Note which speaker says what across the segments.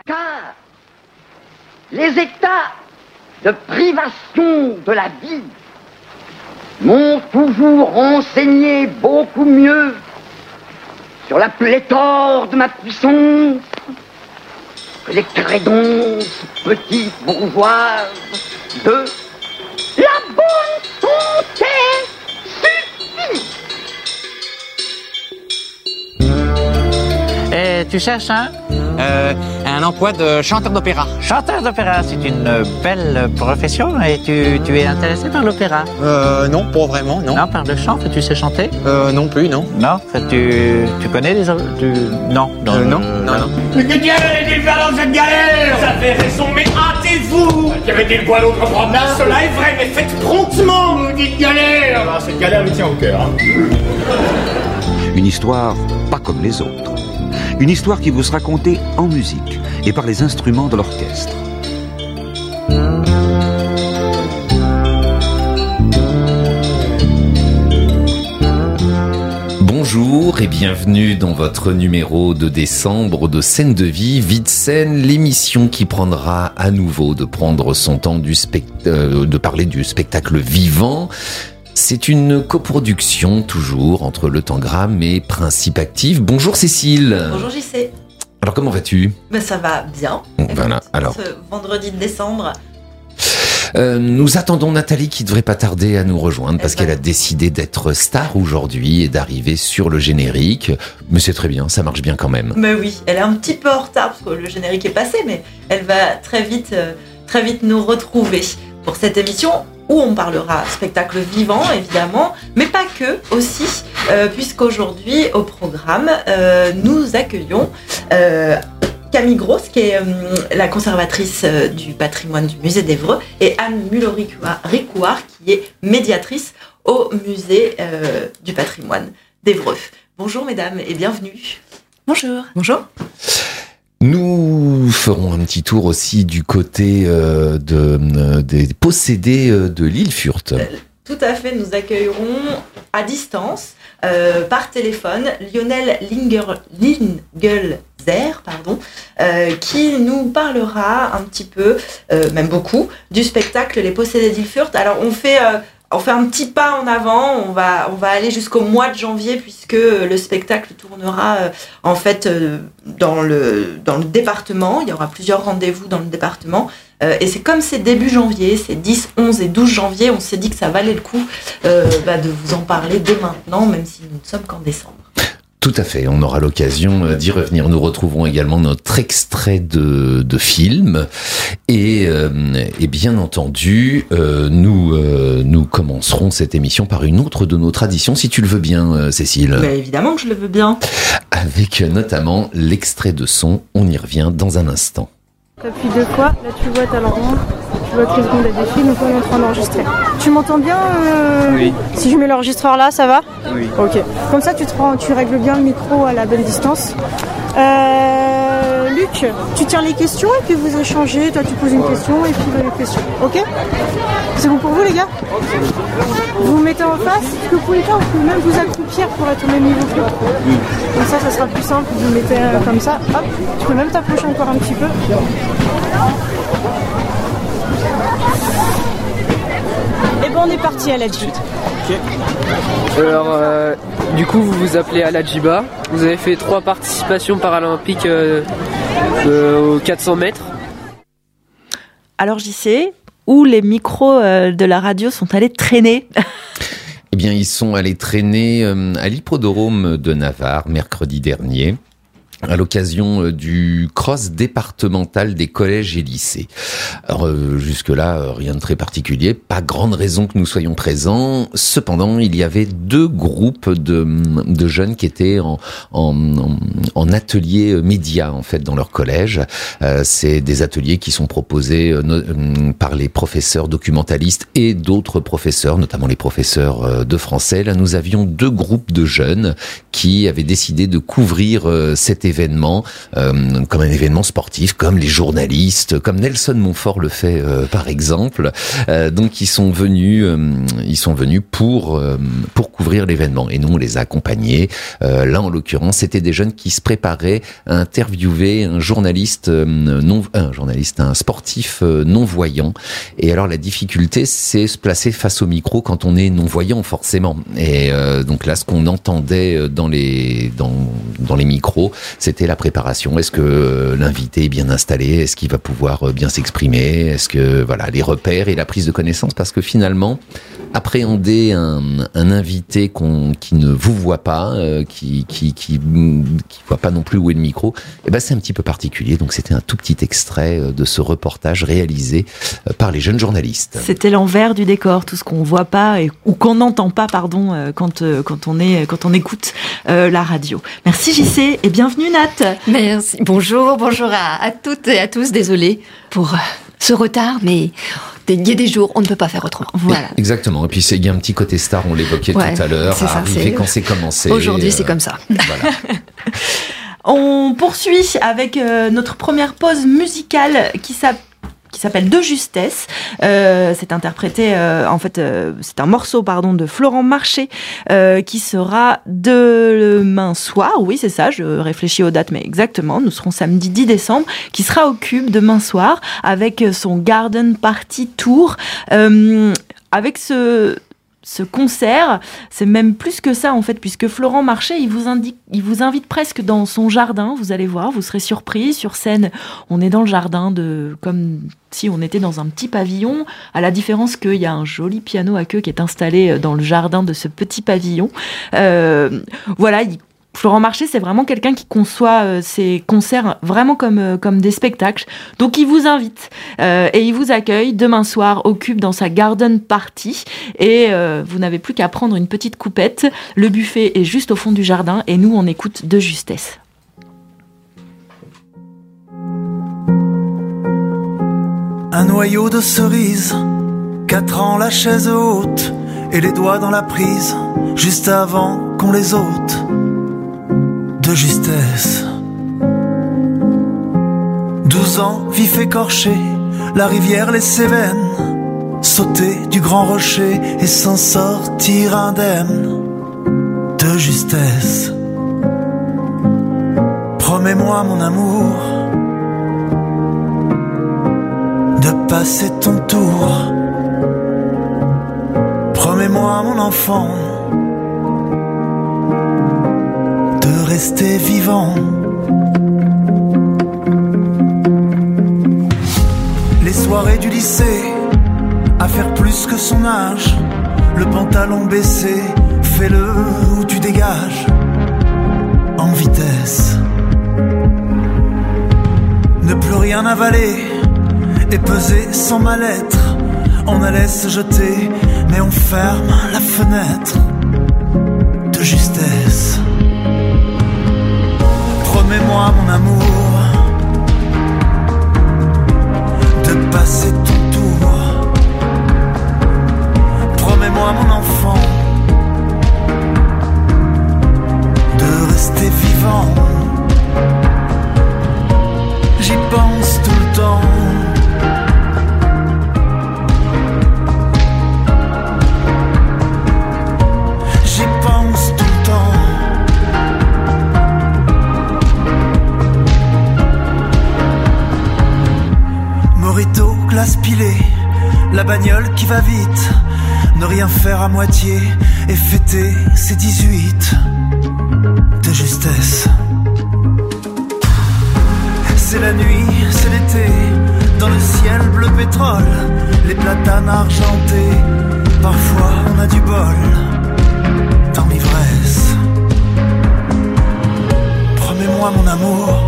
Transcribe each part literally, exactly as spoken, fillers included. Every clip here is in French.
Speaker 1: Car les états de privation de la vie m'ont toujours renseigné beaucoup mieux sur la pléthore de ma puissance que les crédonces petites bourgeoises de la bonne santé suffit.
Speaker 2: Et tu cherches un
Speaker 3: euh, un emploi de chanteur d'opéra.
Speaker 2: Chanteur d'opéra, c'est une belle profession. Et tu, tu es intéressé par l'opéra?
Speaker 3: Euh, non, pas vraiment, non.
Speaker 2: Non, par le chant, tu sais chanter?
Speaker 3: Euh, non plus, non.
Speaker 2: Non, tu, tu connais les... Tu... Non, non,
Speaker 3: euh, non,
Speaker 2: euh,
Speaker 3: non, non.
Speaker 4: Mais que galère est-il faire dans cette galère? Ça fait raison, mais hâtez-vous! Y avait-il quoi d'autre promenade? Cela est vrai, mais faites promptement, vous dites galère! Ah, cette galère me tient au cœur. Hein.
Speaker 5: Une histoire pas comme les autres. Une histoire qui vous sera contée en musique et par les instruments de l'orchestre.
Speaker 6: Bonjour et bienvenue dans votre numéro de décembre de Scène de vie, Vie de scène, l'émission qui prendra à nouveau de prendre son temps du spect- euh, de parler du spectacle vivant. C'est une coproduction toujours entre Le Tangram et Principe Actif. Bonjour Cécile.
Speaker 7: Bonjour J C.
Speaker 6: Alors comment vas-tu?
Speaker 7: Ben ça va bien.
Speaker 6: Voilà,
Speaker 7: Écoute,
Speaker 6: alors.
Speaker 7: Ce vendredi de décembre.
Speaker 6: Euh, nous attendons Nathalie qui devrait pas tarder à nous rejoindre parce qu'elle a décidé d'être star aujourd'hui et d'arriver sur le générique. Mais c'est très bien, ça marche bien quand même.
Speaker 7: Mais oui, elle est un petit peu en retard parce que le générique est passé, mais elle va très vite, euh, très vite nous retrouver pour cette émission où on parlera spectacle vivant évidemment, mais pas que aussi, euh, puisqu'aujourd'hui au programme euh, nous accueillons euh, Camille Grosse, qui est euh, la conservatrice euh, du patrimoine du musée d'Évreux, et Anne Mulot-Ricouard, qui est médiatrice au musée euh, du patrimoine d'Évreux. Bonjour mesdames et bienvenue.
Speaker 8: Bonjour.
Speaker 7: Bonjour.
Speaker 6: Nous ferons un petit tour aussi du côté euh, de, euh, des possédés de l'île Furth.
Speaker 7: Euh, tout à fait, nous accueillerons à distance, euh, par téléphone, Lionel Linger, Lingelzer, pardon, euh, qui nous parlera un petit peu, euh, même beaucoup, du spectacle Les Possédés d'Île Furth. Alors on fait... Euh, On fait un petit pas en avant, on va, on va aller jusqu'au mois de janvier puisque le spectacle tournera euh, en fait euh, dans, le, dans le département. Il y aura plusieurs rendez-vous dans le département. Euh, et c'est comme c'est début janvier, c'est dix, onze et douze janvier, on s'est dit que ça valait le coup euh, bah, de vous en parler dès maintenant, même si nous ne sommes qu'en décembre.
Speaker 6: Tout à fait, on aura l'occasion d'y revenir. Nous retrouverons également notre extrait de, de film et, euh, et bien entendu, euh, nous, euh, nous commencerons cette émission par une autre de nos traditions, si tu le veux bien, euh, Cécile.
Speaker 7: Mais évidemment que je le veux bien.
Speaker 6: Avec notamment l'extrait de son, on y revient dans un instant.
Speaker 8: T'appuies de quoi? Là tu vois talent un, tu vois que les secondes à défi, donc on est en train d'enregistrer. Tu m'entends bien euh...
Speaker 3: Oui.
Speaker 8: Si je mets l'enregistreur là, ça va?
Speaker 3: Oui.
Speaker 8: Ok. Comme ça tu, te rends, tu règles bien le micro à la bonne distance. Euh... Luc, tu tiens les questions et puis vous échangez. Toi tu poses une question et puis il y a les questions. Ok? C'est bon pour vous les gars? Vous vous mettez en face, ce que vous pouvez faire, vous pouvez même vous accroupir pour être au même niveau que l'autre. Comme ça, ça sera plus simple, vous vous mettez euh, comme ça, hop, tu peux même t'approcher encore un petit peu. Et ben on est parti à la J.
Speaker 9: Okay. Alors, euh, du coup, vous vous appelez Aladjiba, vous avez fait trois participations paralympiques euh, euh, aux quatre cents mètres.
Speaker 7: Alors J C, où les micros euh, de la radio sont allés traîner?
Speaker 6: Eh bien, ils sont allés traîner euh, à l'hippodrome de Navarre mercredi dernier, à l'occasion du cross départemental des collèges et lycées. Alors euh, jusque-là, euh, rien de très particulier, pas grande raison que nous soyons présents. Cependant, il y avait deux groupes de, de jeunes qui étaient en, en, en, en atelier média en fait dans leur collège. Euh, c'est des ateliers qui sont proposés euh, no, par les professeurs documentalistes et d'autres professeurs, notamment les professeurs euh, de français. Là, nous avions deux groupes de jeunes qui avaient décidé de couvrir euh, cet événement événement, euh, comme un événement sportif, comme les journalistes, comme Nelson Montfort le fait euh, par exemple. Euh, donc ils sont venus, euh, ils sont venus pour euh, pour couvrir l'événement et nous on les a accompagnés. Euh, là en l'occurrence, c'était des jeunes qui se préparaient à interviewer un journaliste euh, non un journaliste, un sportif euh, non voyant. Et alors la difficulté, c'est se placer face au micro quand on est non voyant forcément. Et euh, donc là, ce qu'on entendait dans les dans dans les micros, c'était la préparation. Est-ce que l'invité est bien installé? Est-ce qu'il va pouvoir bien s'exprimer? Est-ce que voilà, les repères et la prise de connaissance, parce que finalement, appréhender un, un invité qu'on, qui ne vous voit pas, euh, qui qui qui qui voit pas non plus où est le micro, eh ben c'est un petit peu particulier. Donc c'était un tout petit extrait de ce reportage réalisé par les jeunes journalistes.
Speaker 10: C'était l'envers du décor, tout ce qu'on voit pas et ou qu'on n'entend pas, pardon, quand quand on est quand on écoute euh, la radio. Merci J C et bienvenue Nat.
Speaker 11: Merci. Bonjour, bonjour à, à toutes et à tous. Désolée pour ce retard, mais il y a des jours, on ne peut pas faire autrement.
Speaker 10: Voilà.
Speaker 6: Exactement. Et puis, il y a un petit côté star, on l'évoquait ouais, tout à l'heure, à arriver quand c'est commencé.
Speaker 11: Aujourd'hui, euh, c'est comme ça.
Speaker 6: Voilà.
Speaker 10: On poursuit avec euh, notre première pause musicale qui s'appelle qui s'appelle De Justesse. Euh, c'est interprété, euh, en fait, euh, c'est un morceau, pardon, de Florent Marché, euh, qui sera demain soir. Oui, c'est ça, je réfléchis aux dates, mais exactement. Nous serons samedi dix décembre, qui sera au Cube demain soir, avec son Garden Party Tour. Euh, avec ce... Ce concert, c'est même plus que ça en fait, puisque Florent Marché, il vous indique, il vous invite presque dans son jardin. Vous allez voir, vous serez surpris. Sur scène, on est dans le jardin, de comme si on était dans un petit pavillon. À la différence qu'il y a un joli piano à queue qui est installé dans le jardin de ce petit pavillon. Euh, voilà. Il, Florent Marché, c'est vraiment quelqu'un qui conçoit euh, ses concerts vraiment comme, euh, comme des spectacles. Donc, il vous invite euh, et il vous accueille demain soir au Cube dans sa Garden Party. Et euh, vous n'avez plus qu'à prendre une petite coupette. Le buffet est juste au fond du jardin et nous, on écoute De Justesse.
Speaker 12: Un noyau de cerise, quatre ans la chaise haute et les doigts dans la prise, juste avant qu'on les ôte. De justesse. Douze ans, vif écorché, la rivière les Cévennes, sauter du grand rocher et s'en sortir indemne. De justesse. Promets-moi mon amour de passer ton tour. Promets-moi mon enfant rester vivant. Les soirées du lycée, à faire plus que son âge, le pantalon baissé, fais-le ou tu dégages. En vitesse. Ne plus rien avaler et peser sans mal-être. On allait se jeter, mais on ferme la fenêtre. De justesse. Promets-moi mon amour de passer ton tour. Promets-moi mon enfant de rester vivant. J'y pense tout le temps. J'y pense tout le temps. Morito, glace pilée, la bagnole qui va vite, ne rien faire à moitié et fêter ses dix-huit. De justesse. C'est la nuit, c'est l'été, dans le ciel bleu pétrole, les platanes argentés, parfois on a du bol, dans l'ivresse. Promets-moi mon amour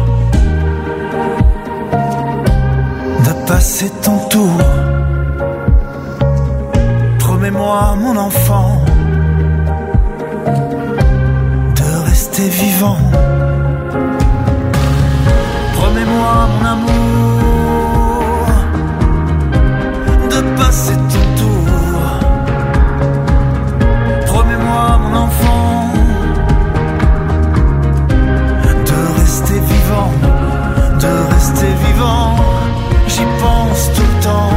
Speaker 12: de passer ton tour. Promets-moi mon enfant de rester vivant. Promets-moi mon amour de passer ton tour. Promets-moi mon enfant de rester vivant, j'y pense tout le temps.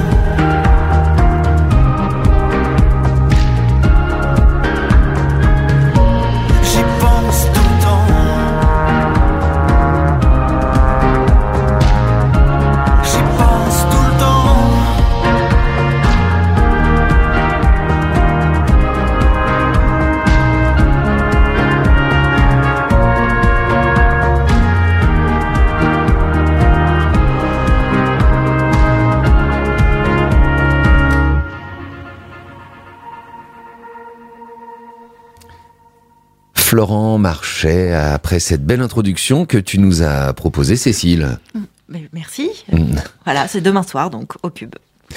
Speaker 6: Florent Marchais, après cette belle introduction que tu nous as proposée, Cécile.
Speaker 10: Merci. Mmh. Voilà, c'est demain soir, donc au Cube.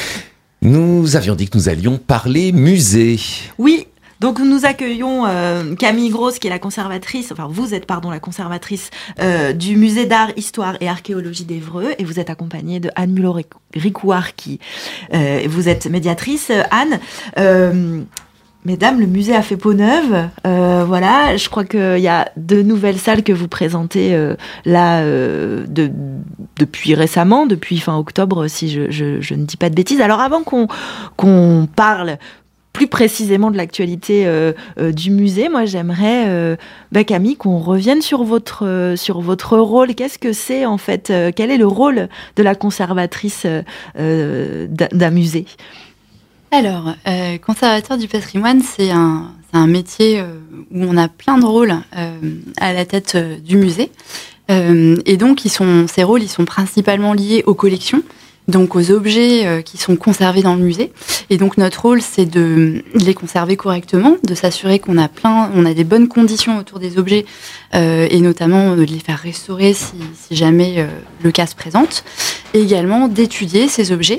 Speaker 6: Nous avions dit que nous allions parler musée.
Speaker 10: Oui, donc nous accueillons euh, Camille Grosse, qui est la conservatrice, enfin vous êtes, pardon, la conservatrice euh, du musée d'art, histoire et archéologie d'Évreux, et vous êtes accompagnée de Anne Mulot-Ricouard, qui euh, vous êtes médiatrice. Anne, euh, mesdames, le musée a fait peau neuve. Euh, voilà, je crois qu'il y a deux nouvelles salles que vous présentez euh, là euh, de, depuis récemment, depuis fin octobre, si je, je, je ne dis pas de bêtises. Alors avant qu'on, qu'on parle plus précisément de l'actualité euh, euh, du musée, moi j'aimerais, euh, bah, Camille, qu'on revienne sur votre, euh, sur votre rôle. Qu'est-ce que c'est en fait euh, Quel est le rôle de la conservatrice euh, d'un, d'un musée ?
Speaker 13: Alors, euh, conservateur du patrimoine, c'est un, c'est un métier euh, où on a plein de rôles euh, à la tête euh, du musée. Euh, et donc, ils sont, ces rôles, ils sont principalement liés aux collections, donc aux objets euh, qui sont conservés dans le musée. Et donc, notre rôle, c'est de, de les conserver correctement, de s'assurer qu'on a plein, on a des bonnes conditions autour des objets, euh, et notamment de les faire restaurer si, si jamais euh, le cas se présente. Et également d'étudier ces objets.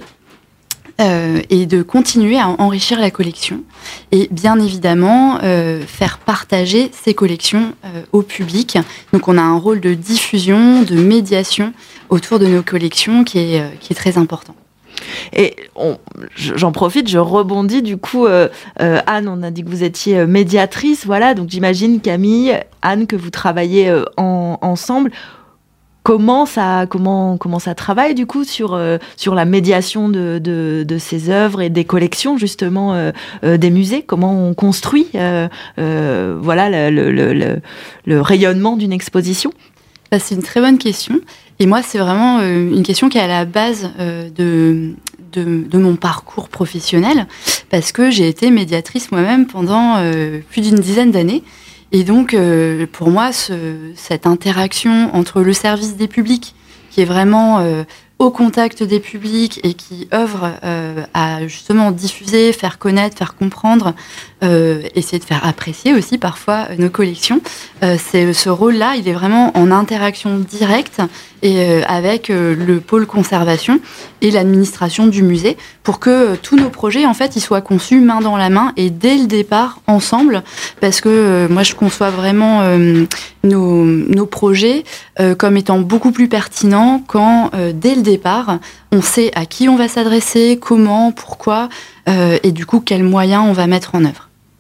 Speaker 13: Euh, et de continuer à enrichir la collection et bien évidemment euh, faire partager ces collections euh, au public. Donc on a un rôle de diffusion, de médiation autour de nos collections qui est, euh, qui est très important.
Speaker 10: Et on, j'en profite, je rebondis du coup, euh, euh, Anne, on a dit que vous étiez médiatrice, voilà, donc j'imagine Camille, Anne, que vous travaillez euh, en, ensemble. Comment ça, comment, comment ça travaille du coup sur, euh, sur la médiation de, de, de ces œuvres et des collections justement euh, euh, des musées? Comment on construit euh, euh, voilà, le, le, le, le rayonnement d'une exposition?
Speaker 13: Bah, c'est une très bonne question. Et moi, c'est vraiment euh, une question qui est à la base euh, de, de, de mon parcours professionnel, parce que j'ai été médiatrice moi-même pendant euh, plus d'une dizaine d'années. Et donc, euh, pour moi, ce, cette interaction entre le service des publics, qui est vraiment euh, au contact des publics et qui œuvre euh, à justement diffuser, faire connaître, faire comprendre, euh, essayer de faire apprécier aussi parfois nos collections, euh, c'est, ce rôle-là, il est vraiment en interaction directe et euh, avec euh, le pôle conservation et l'administration du musée pour que euh, tous nos projets, en fait, ils soient conçus main dans la main et dès le départ, ensemble, parce que euh, moi, je conçois vraiment euh, nos, nos projets euh, comme étant beaucoup plus pertinents quand, euh, dès le départ, on sait à qui on va s'adresser, comment, pourquoi, euh, et du coup, quels moyens on va mettre en œuvre.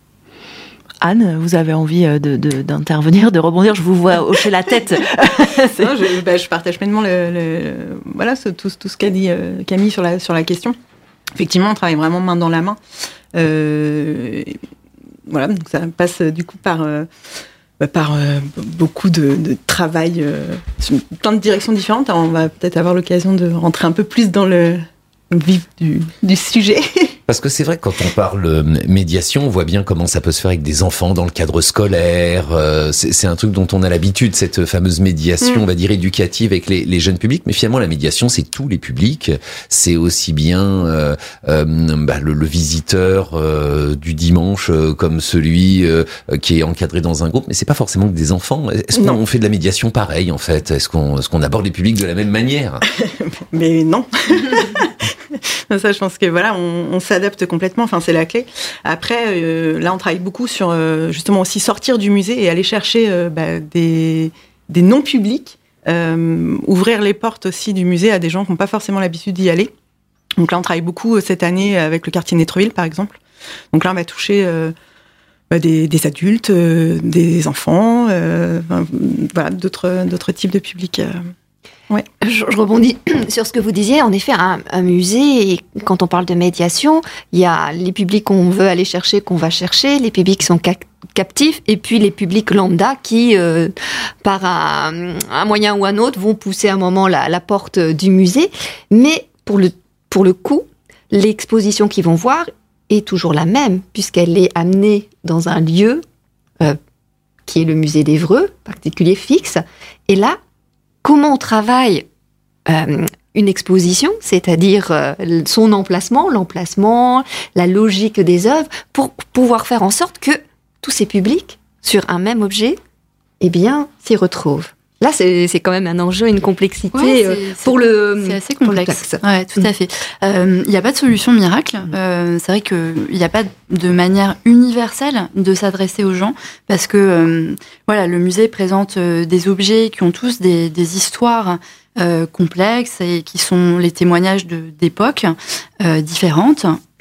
Speaker 10: Anne, vous avez envie de, de, d'intervenir, de rebondir? Je vous vois hocher la tête.
Speaker 14: Non, je, bah, je partage pleinement le, le, voilà, ce, tout, tout ce qu'a dit euh, Camille sur la, sur la question. Effectivement, on travaille vraiment main dans la main. Euh, voilà, donc ça passe du coup par, euh, par euh, beaucoup de, de travail euh, sur plein de directions différentes. Alors, on va peut-être avoir l'occasion de rentrer un peu plus dans le vif du, du sujet.
Speaker 6: Parce que c'est vrai que quand on parle médiation, on voit bien comment ça peut se faire avec des enfants dans le cadre scolaire. Euh, c'est, c'est un truc dont on a l'habitude, cette fameuse médiation, mmh. on va dire, éducative avec les, les jeunes publics. Mais finalement, la médiation, c'est tous les publics. C'est aussi bien euh, euh, bah, le, le visiteur euh, du dimanche euh, comme celui euh, qui est encadré dans un groupe. Mais c'est pas forcément que des enfants. Est-ce qu'on non. fait de la médiation pareil, en fait? Est-ce qu'on, est-ce qu'on aborde les publics de la même manière?
Speaker 14: Mais non. Ça, je pense que voilà, on, on s'adapte complètement. Enfin, c'est la clé. Après, euh, là, on travaille beaucoup sur euh, justement aussi sortir du musée et aller chercher euh, bah, des, des non-publics, euh, ouvrir les portes aussi du musée à des gens qui n'ont pas forcément l'habitude d'y aller. Donc là, on travaille beaucoup cette année avec le quartier Netreville, par exemple. Donc là, on va toucher euh, bah, des, des adultes, euh, des enfants, euh, enfin, voilà, d'autres, d'autres types de publics. Euh. Ouais.
Speaker 11: Je, je rebondis sur ce que vous disiez. En effet, un, un musée, et quand on parle de médiation, il y a les publics qu'on veut aller chercher, qu'on va chercher, les publics qui sont ca- captifs, et puis les publics lambda qui, euh, par un, un moyen ou un autre, vont pousser à un moment la, la porte du musée. Mais pour le, pour le coup, l'exposition qu'ils vont voir est toujours la même, puisqu'elle est amenée dans un lieu euh, qui est le musée d'Évreux, particulier fixe. Et là, comment on travaille euh, une exposition, c'est-à-dire euh, son emplacement, l'emplacement, la logique des œuvres, pour pouvoir faire en sorte que tous ces publics, sur un même objet, eh bien, s'y retrouvent. Là, c'est, c'est quand même un enjeu, une complexité
Speaker 13: ouais, c'est,
Speaker 11: euh,
Speaker 13: c'est,
Speaker 11: pour le.
Speaker 13: C'est assez complexe. Ouais, tout à fait. Il euh, n'y a pas de solution miracle. Euh, c'est vrai qu'il n'y a pas de manière universelle de s'adresser aux gens, parce que euh, voilà, le musée présente euh, des objets qui ont tous des, des histoires euh, complexes et qui sont les témoignages de, d'époques euh, différentes.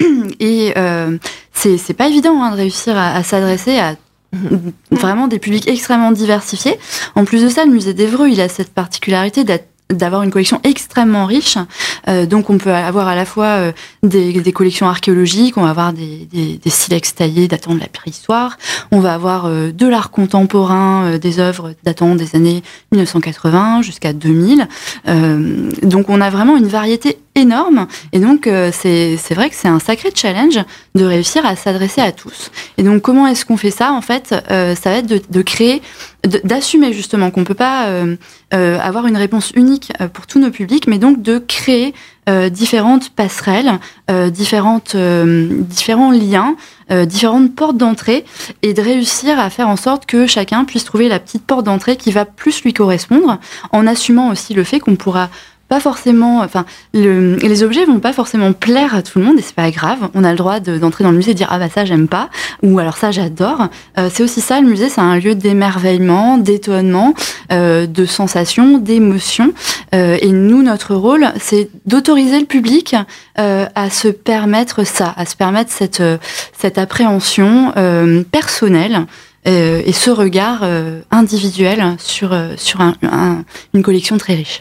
Speaker 13: Et euh, c'est, c'est pas évident hein, de réussir à, à s'adresser à vraiment des publics extrêmement diversifiés. En plus de ça, le musée d'Évreux, il a cette particularité d'être d'avoir une collection extrêmement riche. Euh, donc, on peut avoir à la fois euh, des, des collections archéologiques, on va avoir des, des, des silex taillés datant de la préhistoire, on va avoir euh, de l'art contemporain, euh, des œuvres datant des années dix-neuf cent quatre-vingts jusqu'à deux mille. Euh, donc, on a vraiment une variété énorme. Et donc, euh, c'est, c'est vrai que c'est un sacré challenge de réussir à s'adresser à tous. Et donc, comment est-ce qu'on fait ça? En fait, euh, ça va être de, de créer, de, d'assumer justement qu'on peut pas euh, euh, avoir une réponse unique pour tous nos publics, mais donc de créer euh, différentes passerelles, euh, différentes, euh, différents liens, euh, différentes portes d'entrée, et de réussir à faire en sorte que chacun puisse trouver la petite porte d'entrée qui va plus lui correspondre, en assumant aussi le fait qu'on pourra pas forcément, enfin, le, les objets vont pas forcément plaire à tout le monde, et c'est pas grave. On a le droit de, d'entrer dans le musée et de dire ah bah ça j'aime pas, ou alors ça j'adore. Euh, c'est aussi ça, le musée, c'est un lieu d'émerveillement, d'étonnement, euh, de sensations, d'émotions. Euh, et nous, notre rôle, c'est d'autoriser le public euh, à se permettre ça, à se permettre cette cette appréhension euh, personnelle. Euh, et ce regard euh, individuel sur euh, sur un, un, une collection très riche.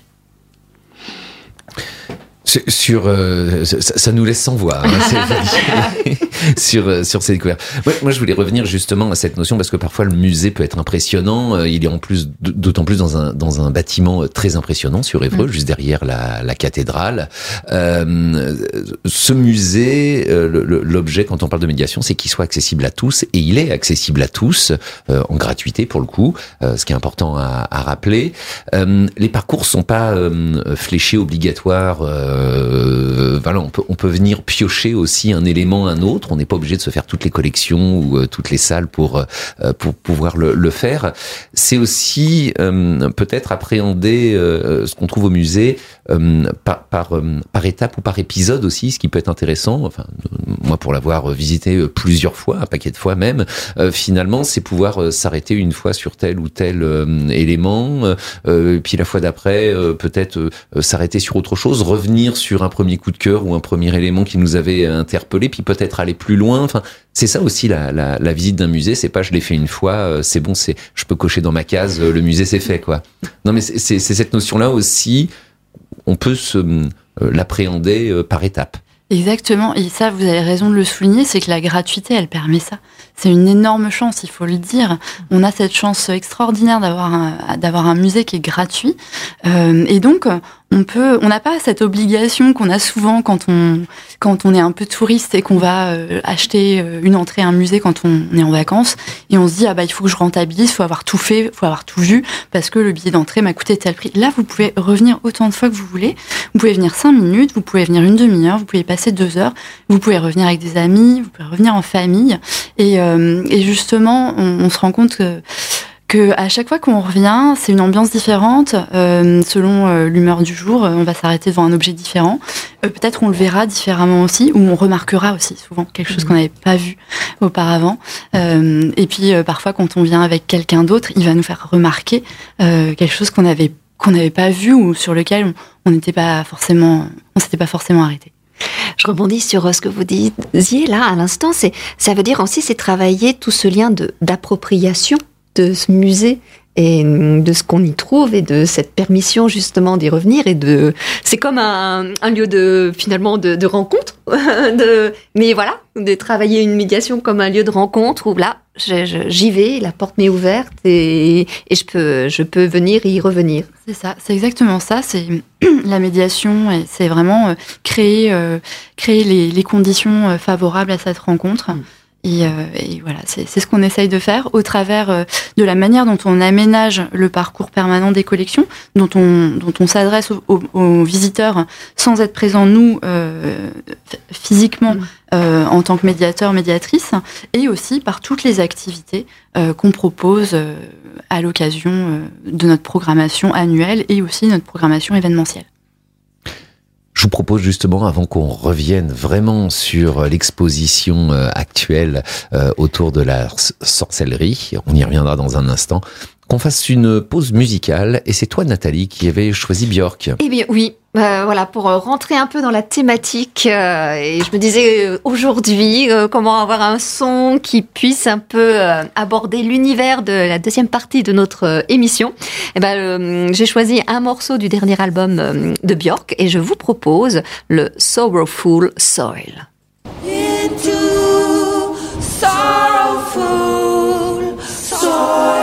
Speaker 6: Sur, euh, ça, ça nous laisse sans voix hein, sur sur ces découvertes. Moi, moi, je voulais revenir justement à cette notion parce que parfois le musée peut être impressionnant. Il est en plus d'autant plus dans un dans un bâtiment très impressionnant sur Évreux, mmh. juste derrière la, la cathédrale. Euh, ce musée, euh, l'objet quand on parle de médiation, c'est qu'il soit accessible à tous, et il est accessible à tous euh, en gratuité pour le coup. Euh, ce qui est important à, à rappeler. Euh, les parcours sont pas euh, fléchés obligatoires. Euh, Euh, voilà, on peut, on peut venir piocher aussi un élément, un autre. On n'est pas obligé de se faire toutes les collections ou euh, toutes les salles pour euh, pour pouvoir le, le faire. C'est aussi euh, peut-être appréhender euh, ce qu'on trouve au musée euh, par par, euh, par étape ou par épisode aussi, ce qui peut être intéressant. Enfin, moi pour l'avoir visité plusieurs fois, un paquet de fois même, euh, finalement, c'est pouvoir euh, s'arrêter une fois sur tel ou tel euh, élément, euh, puis la fois d'après euh, peut-être euh, s'arrêter sur autre chose, revenir sur un premier coup de cœur ou un premier élément qui nous avait interpellé, puis peut-être aller plus loin. Enfin, c'est ça aussi la, la, la visite d'un musée. C'est pas je l'ai fait une fois, c'est bon, c'est je peux cocher dans ma case, le musée c'est fait quoi. Non mais c'est, c'est, c'est cette notion-là aussi. On peut se euh, l'appréhender par étapes.
Speaker 13: Exactement, et ça, vous avez raison de le souligner, c'est que la gratuité, elle permet ça. C'est une énorme chance, il faut le dire. On a cette chance extraordinaire d'avoir un, d'avoir un musée qui est gratuit, euh, et donc on peut, on n'a pas cette obligation qu'on a souvent quand on quand on est un peu touriste et qu'on va euh, acheter une entrée à un musée quand on est en vacances, et on se dit ah bah il faut que je rentabilise, faut avoir tout fait, faut avoir tout vu parce que le billet d'entrée m'a coûté tel prix. Là, vous pouvez revenir autant de fois que vous voulez. Vous pouvez venir cinq minutes, vous pouvez venir une demi-heure, vous pouvez passer deux heures, vous pouvez revenir avec des amis, vous pouvez revenir en famille, et, euh, et justement on, on se rend compte que que à chaque fois qu'on revient, c'est une ambiance différente euh, selon euh, l'humeur du jour. On va s'arrêter devant un objet différent. Euh, peut-être on le verra différemment aussi, ou on remarquera aussi souvent quelque chose qu'on n'avait pas vu auparavant. Euh, et puis euh, parfois, quand on vient avec quelqu'un d'autre, il va nous faire remarquer euh, quelque chose qu'on avait qu'on n'avait pas vu ou sur lequel on n'était pas forcément, on s'était pas forcément arrêté.
Speaker 11: Je rebondis sur ce que vous disiez là à l'instant. C'est, ça veut dire aussi, c'est travailler tout ce lien de, d'appropriation de ce musée et de ce qu'on y trouve et de cette permission justement d'y revenir et de c'est comme un, un lieu de finalement de, de rencontre de mais voilà de travailler une médiation comme un lieu de rencontre où là je, je, j'y vais, la porte m'est ouverte et, et je peux je peux venir et y revenir.
Speaker 13: C'est ça, c'est exactement ça. C'est la médiation, et c'est vraiment euh, créer euh, créer les, les conditions euh, favorables à cette rencontre. Mmh. Et, euh, et voilà, c'est, c'est ce qu'on essaye de faire au travers euh, de la manière dont on aménage le parcours permanent des collections, dont on, dont on s'adresse aux, aux, aux visiteurs sans être présents, nous, euh, physiquement, euh, en tant que médiateurs, médiatrices, et aussi par toutes les activités euh, qu'on propose euh, à l'occasion euh, de notre programmation annuelle et aussi notre programmation événementielle.
Speaker 6: Je vous propose justement, avant qu'on revienne vraiment sur l'exposition actuelle autour de la sorcellerie, on y reviendra dans un instant, qu'on fasse une pause musicale. Et c'est toi, Nathalie, qui avait choisi Björk.
Speaker 11: Eh bien, oui. Euh, voilà, pour rentrer un peu dans la thématique, euh, et je me disais euh, aujourd'hui euh, comment avoir un son qui puisse un peu euh, aborder l'univers de la deuxième partie de notre euh, émission. Et ben, euh, j'ai choisi un morceau du dernier album euh, de Björk et je vous propose le Sorrowful Soil.
Speaker 15: Into sorrowful soil.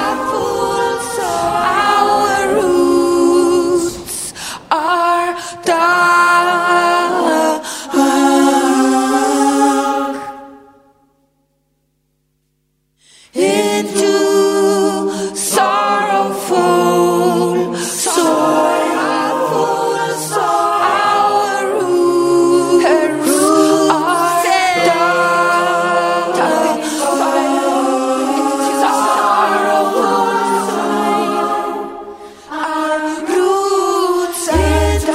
Speaker 15: Into sorrowful soil, our roots are dark. Our roots into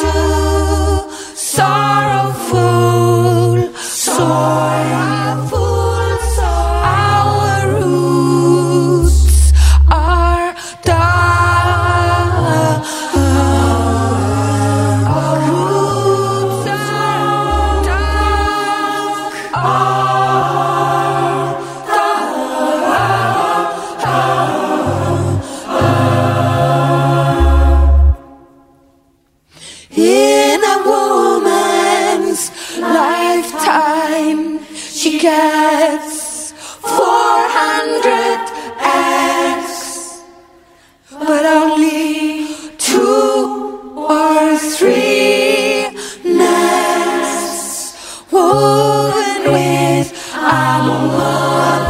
Speaker 15: sorrowful soil. She gets four hundred eggs, but only two or three nests woven with almonds.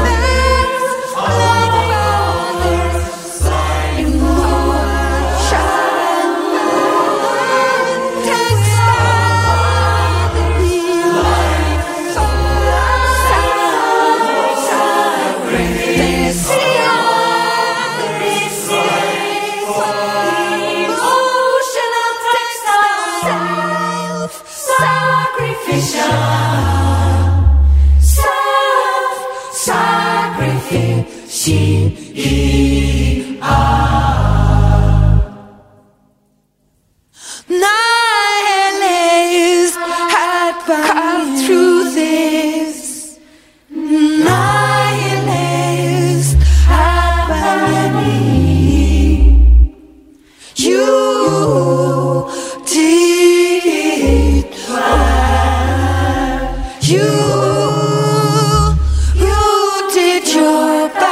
Speaker 15: She are nihilist had come through this. Nihilist had many. You did well. You you did your best.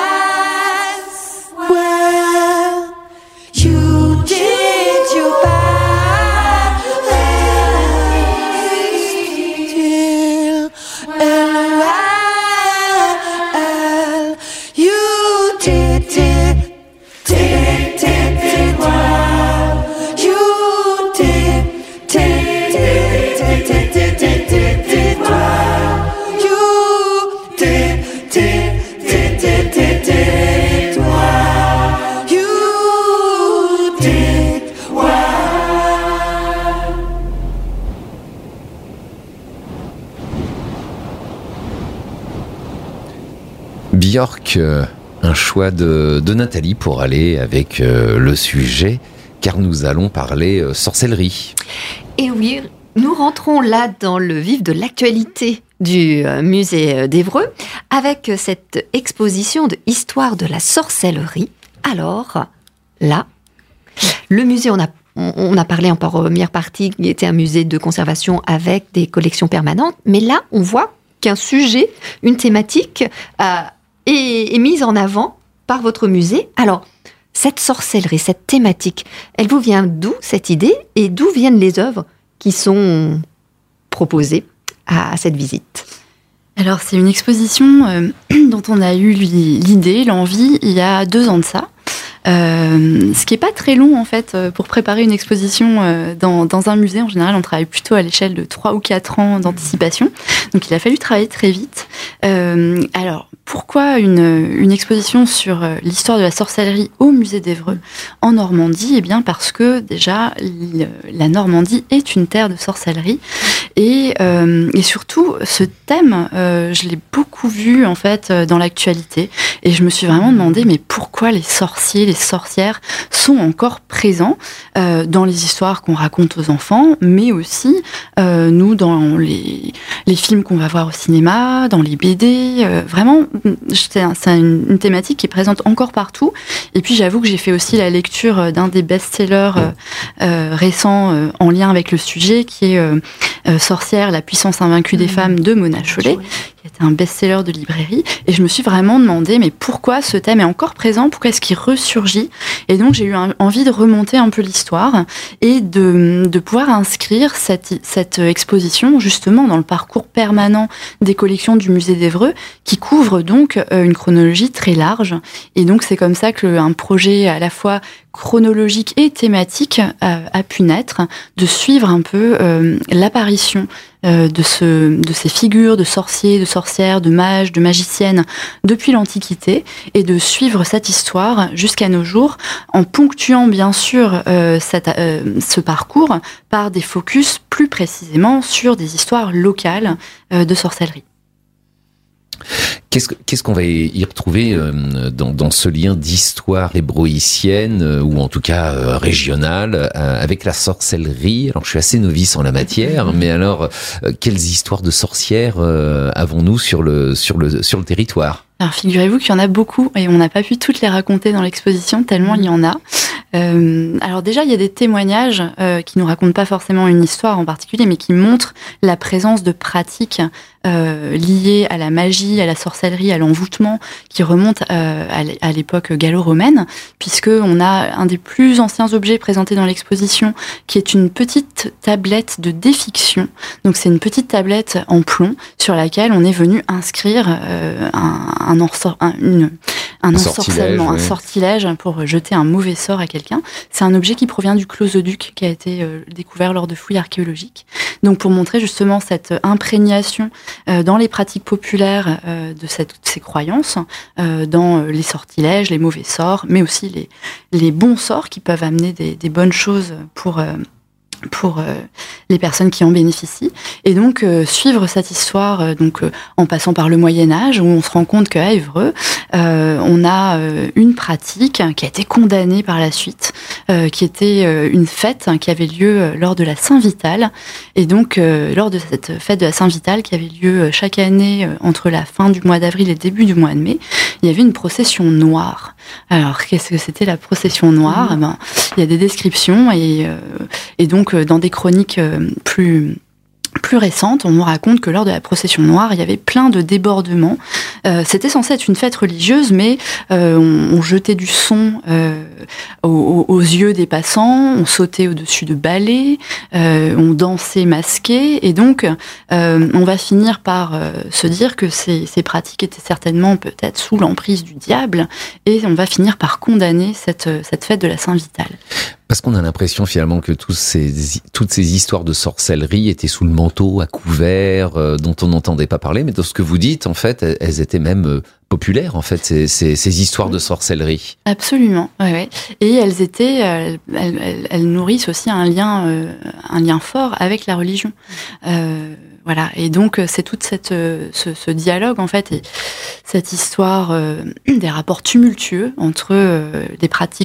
Speaker 6: Björk, euh, un choix de, de Nathalie pour aller avec euh, le sujet, car nous allons parler euh, sorcellerie.
Speaker 11: Et oui, nous rentrons là dans le vif de l'actualité du euh, musée d'Évreux avec cette exposition de Histoire de la sorcellerie Alors, là, le musée, on a, on a parlé en première partie, qui était un musée de conservation avec des collections permanentes, mais là, on voit qu'un sujet, une thématique euh, est, est mise en avant par votre musée. Alors, cette sorcellerie, cette thématique, elle vous vient d'où, cette idée, et d'où viennent les œuvres qui sont proposées à, à cette visite ?
Speaker 13: Alors, c'est une exposition euh, dont on a eu l'idée, l'envie, il y a deux ans de ça. Euh, ce qui est pas très long en fait pour préparer une exposition euh, dans, dans un musée. En général, on travaille plutôt à l'échelle de trois ou quatre ans d'anticipation. Donc, il a fallu travailler très vite. Euh, alors, pourquoi une, une exposition sur l'histoire de la sorcellerie au musée d'Évreux en Normandie ? Eh bien, parce que déjà, la Normandie est une terre de sorcellerie. Et, euh, et surtout, ce thème, euh, je l'ai beaucoup vu en fait dans l'actualité. Et je me suis vraiment demandé, mais pourquoi les sorciers, les sorcières sont encore présents euh, dans les histoires qu'on raconte aux enfants, mais aussi euh, nous dans les, les films qu'on va voir au cinéma, dans les B D. Euh, vraiment, c'est un, une, une thématique qui est présente encore partout. Et puis j'avoue que j'ai fait aussi la lecture d'un des best-sellers euh, euh, récents euh, en lien avec le sujet, qui est euh, euh, Sorcière, la puissance invaincue des femmes de Mona Chollet, qui était un best-seller de librairie. Et je me suis vraiment demandé, mais pourquoi ce thème est encore présent ? Pourquoi est-ce qu'il ressurgit ? Et donc, j'ai eu un, envie de remonter un peu l'histoire et de, de pouvoir inscrire cette, cette exposition, justement, dans le parcours permanent des collections du musée d'Évreux, qui couvre donc une chronologie très large. Et donc, c'est comme ça qu'un projet à la fois chronologique et thématique a, a pu naître, de suivre un peu euh, l'apparition euh, de, ce, de ces figures de sorciers, de sorcières, de mages, de magiciennes depuis l'Antiquité, et de suivre cette histoire jusqu'à nos jours, en ponctuant bien sûr euh, cette, euh, ce parcours par des focus plus précisément sur des histoires locales euh, de sorcellerie.
Speaker 6: Qu'est-ce, qu'est-ce qu'on va y retrouver euh, dans, dans ce lien d'histoire hébroïcienne, euh, ou en tout cas euh, régionale, euh, avec la sorcellerie ? Alors, je suis assez novice en la matière, mais alors, euh, quelles histoires de sorcières euh, avons-nous sur le, sur le, sur le territoire ?
Speaker 13: Alors, figurez-vous qu'il y en a beaucoup, et on n'a pas pu toutes les raconter dans l'exposition, tellement il y en a. Euh, alors déjà, il y a des témoignages euh, qui nous racontent pas forcément une histoire en particulier, mais qui montrent la présence de pratiques euh, liées à la magie, à la sorcellerie, à l'envoûtement, qui remontent euh, à l'époque gallo-romaine, puisque on a un des plus anciens objets présentés dans l'exposition, qui est une petite tablette de défiction. Donc c'est une petite tablette en plomb sur laquelle on est venu inscrire euh, un, un, ensor- un, une, un, un ensorcellement, ouais. un sortilège pour jeter un mauvais sort à quelqu'un. C'est un objet qui provient du Closeduc, qui a été euh, découvert lors de fouilles archéologiques. Donc pour montrer justement cette imprégnation euh, dans les pratiques populaires euh, de cette, ces croyances, euh, dans les sortilèges, les mauvais sorts, mais aussi les, les bons sorts qui peuvent amener des, des bonnes choses pour... Euh, pour euh, les personnes qui en bénéficient. Et donc, euh, suivre cette histoire euh, donc euh, en passant par le Moyen-Âge, où on se rend compte qu'à Évreux, euh, on a euh, une pratique qui a été condamnée par la suite, euh, qui était euh, une fête qui avait lieu euh, lors de la Saint-Vital. Et donc, euh, lors de cette fête de la Saint-Vital, qui avait lieu chaque année euh, entre la fin du mois d'avril et le début du mois de mai, il y avait une procession noire. Alors, qu'est-ce que c'était la procession noire ? Mmh. Ben, il y a des descriptions et, euh, et donc, dans des chroniques plus plus récente, on nous raconte que lors de la procession noire, il y avait plein de débordements. Euh, c'était censé être une fête religieuse, mais euh, on, on jetait du son euh, aux, aux yeux des passants, on sautait au-dessus de balais, euh, on dansait masqué, et donc euh, on va finir par euh, se dire que ces, ces pratiques étaient certainement peut-être sous l'emprise du diable, et on va finir par condamner cette, cette fête de la Saint-Vital.
Speaker 6: Parce qu'on a l'impression finalement que tous ces, toutes ces histoires de sorcellerie étaient sous le manteau, à couvert, euh, dont on n'entendait pas parler. Mais dans ce que vous dites, en fait, elles étaient même euh, populaires, en fait, ces, ces, ces histoires de sorcellerie.
Speaker 13: Absolument, ouais, ouais. Et elles étaient, elles, elles, elles nourrissent aussi un lien, euh, un lien fort avec la religion. Euh, Voilà, et donc c'est toute cette ce, ce dialogue en fait, et cette histoire euh, des rapports tumultueux entre euh, des pratiques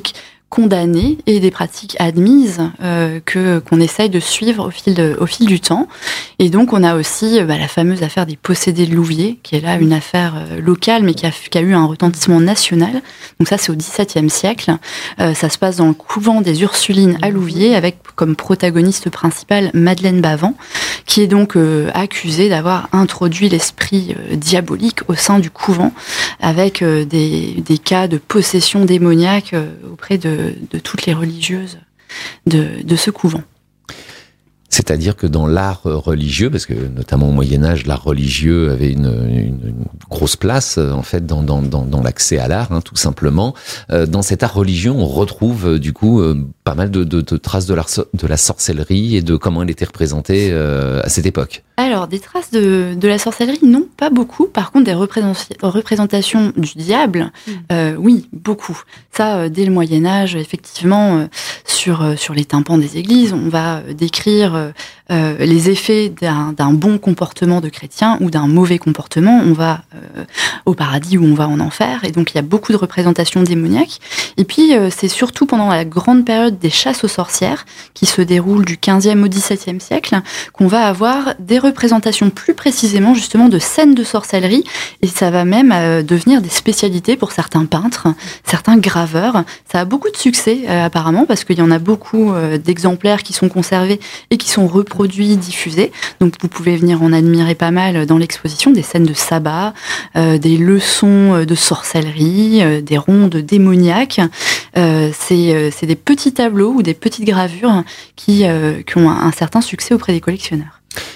Speaker 13: condamnées et des pratiques admises euh, que qu'on essaye de suivre au fil de, au fil du temps. Et donc on a aussi bah, la fameuse affaire des possédés de Louviers, qui est là une affaire euh, locale mais qui a, qui a eu un retentissement national. Donc ça c'est au dix-septième siècle. Euh, ça se passe dans le couvent des Ursulines à Louviers avec comme protagoniste principale Madeleine Bavant, qui est donc euh, accusée d'avoir introduit l'esprit euh, diabolique au sein du couvent avec euh, des, des cas de possession démoniaque euh, auprès de de toutes les religieuses de, de ce couvent.
Speaker 6: C'est-à-dire que dans l'art religieux, parce que notamment au Moyen-Âge, l'art religieux avait une, une, une grosse place en fait dans, dans, dans, dans l'accès à l'art, hein, tout simplement. Euh, dans cet art religieux, on retrouve du coup euh, pas mal de, de, de traces de la, de la sorcellerie et de comment elle était représentée euh, à cette époque.
Speaker 13: Alors, des traces de, de la sorcellerie, non, pas beaucoup. Par contre, des représent- représentations du diable, mmh. euh, oui, beaucoup. Ça, euh, dès le Moyen-Âge, effectivement, euh, sur, euh, sur les tympans des églises, on va euh, décrire euh, euh, les effets d'un, d'un bon comportement de chrétien ou d'un mauvais comportement. On va euh, au paradis ou on va en enfer. Et donc, il y a beaucoup de représentations démoniaques. Et puis, euh, c'est surtout pendant la grande période des chasses aux sorcières, qui se déroule du quinzième au dix-septième siècle, qu'on va avoir des représentations plus précisément justement de scènes de sorcellerie, et ça va même euh, devenir des spécialités pour certains peintres, certains graveurs. Ça a beaucoup de succès euh, apparemment parce qu'il y en a beaucoup euh, d'exemplaires qui sont conservés et qui sont reproduits, diffusés. Donc vous pouvez venir en admirer pas mal dans l'exposition, des scènes de sabbat, euh, des leçons de sorcellerie, euh, des rondes démoniaques. Euh, c'est, euh, c'est des petits tableaux ou des petites gravures qui, euh, qui ont un, un certain succès auprès des collectionneurs.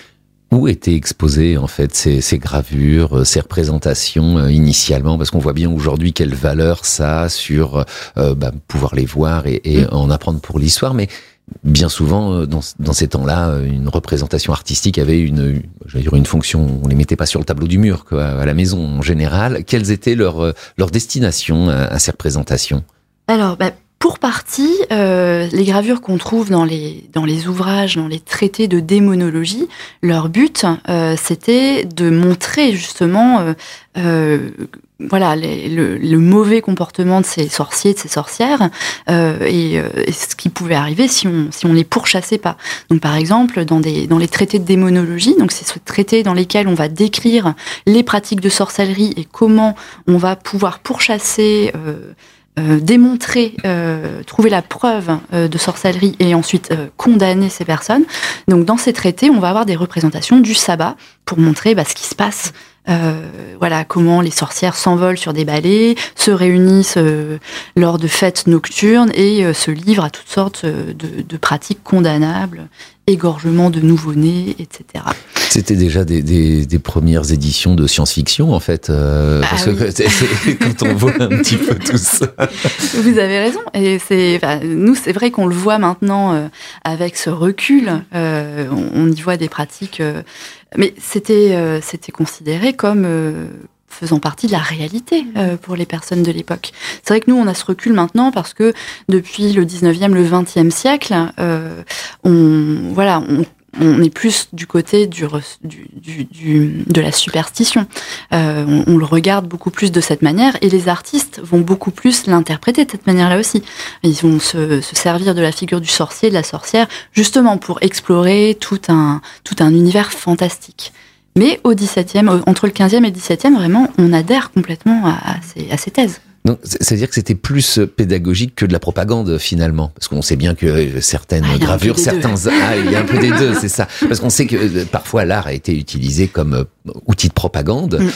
Speaker 6: Où étaient exposées en fait ces, ces gravures, ces représentations euh, initialement, parce qu'on voit bien aujourd'hui quelle valeur ça a sur euh, bah, pouvoir les voir et, et mmh. en apprendre pour l'histoire, mais bien souvent dans, dans ces temps-là, une représentation artistique avait une, je veux dire une fonction. On les mettait pas sur le tableau du mur, quoi, à la maison en général. Quelles étaient leurs leurs destinations à, à ces représentations?
Speaker 13: Alors, bah, pour partie, euh, les gravures qu'on trouve dans les, dans les ouvrages, dans les traités de démonologie, leur but, euh, c'était de montrer justement euh, euh, voilà, les, le, le mauvais comportement de ces sorciers, de ces sorcières, euh, et, euh, et ce qui pouvait arriver si on, si on les pourchassait pas. Donc, par exemple, dans, des, dans les traités de démonologie, donc c'est ce traité dans lesquels on va décrire les pratiques de sorcellerie et comment on va pouvoir pourchasser euh, Euh, démontrer, euh, trouver la preuve euh, de sorcellerie et ensuite euh, condamner ces personnes. Donc dans ces traités, on va avoir des représentations du sabbat pour montrer bah, ce qui se passe. Euh, voilà comment les sorcières s'envolent sur des balais, se réunissent euh, lors de fêtes nocturnes et euh, se livrent à toutes sortes de, de pratiques condamnables, égorgement de nouveau-nés, et cetera.
Speaker 6: C'était déjà des, des, des premières éditions de science-fiction, en fait, euh,
Speaker 13: ah
Speaker 6: parce
Speaker 13: oui.
Speaker 6: que c'est, c'est, quand on voit un petit peu tout ça.
Speaker 13: Vous avez raison, et c'est, enfin, nous, c'est vrai qu'on le voit maintenant euh, avec ce recul. Euh, on, on y voit des pratiques, euh, mais c'était, euh, c'était considéré comme euh, faisant partie de la réalité euh, pour les personnes de l'époque. C'est vrai que nous, on a ce recul maintenant parce que depuis le dix-neuvième, le vingtième siècle, euh, on, voilà, on on est plus du côté du, du, du, du, de la superstition. Euh, on, on le regarde beaucoup plus de cette manière et les artistes vont beaucoup plus l'interpréter de cette manière-là aussi. Ils vont se, se servir de la figure du sorcier, de la sorcière, justement pour explorer tout un, tout un univers fantastique. Mais au dix-septième, entre le quinzième et le dix-septième, vraiment, on adhère complètement à, à, ces, à ces thèses.
Speaker 6: Donc, c'est-à-dire que c'était plus pédagogique que de la propagande, finalement. Parce qu'on sait bien que certaines ah, gravures, certains... Ah, il y a un peu des deux, c'est ça. Parce qu'on sait que euh, parfois l'art a été utilisé comme euh, outil de propagande, mm.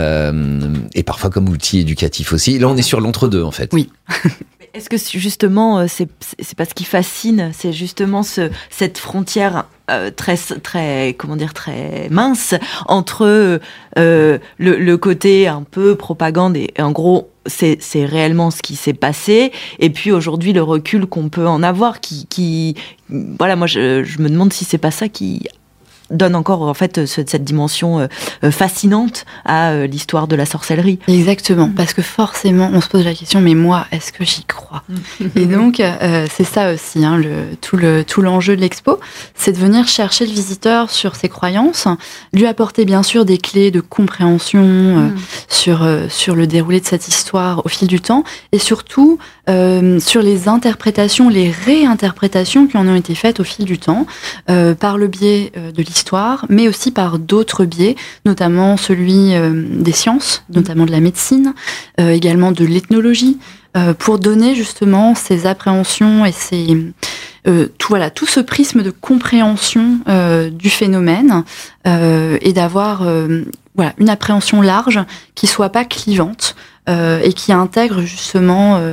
Speaker 6: euh, et parfois comme outil éducatif aussi. Là, on est sur l'entre-deux, en fait.
Speaker 10: Oui. Est-ce que justement, c'est, c'est pas ce qui fascine, c'est justement ce, cette frontière euh, très, très, comment dire, très mince entre euh, le, le côté un peu propagande et, et en gros, c'est, c'est réellement ce qui s'est passé, et puis aujourd'hui le recul qu'on peut en avoir, qui, qui voilà, moi je, je me demande si c'est pas ça qui donne encore en fait ce, cette dimension euh, fascinante à euh, l'histoire de la sorcellerie.
Speaker 13: Exactement, mmh. parce que forcément on se pose la question, mais moi, est-ce que j'y crois? mmh. Et donc euh, c'est ça aussi, hein, le, tout, le, tout l'enjeu de l'expo, c'est de venir chercher le visiteur sur ses croyances, lui apporter bien sûr des clés de compréhension euh, mmh. sur, euh, sur le déroulé de cette histoire au fil du temps, et surtout euh, sur les interprétations, les réinterprétations qui en ont été faites au fil du temps, euh, par le biais euh, de l'histoire, mais aussi par d'autres biais, notamment celui euh, des sciences, notamment de la médecine, euh, également de l'ethnologie, euh, pour donner justement ces appréhensions et ces, euh, tout, voilà, tout ce prisme de compréhension euh, du phénomène euh, et d'avoir euh, voilà, une appréhension large qui soit pas clivante euh, et qui intègre justement euh,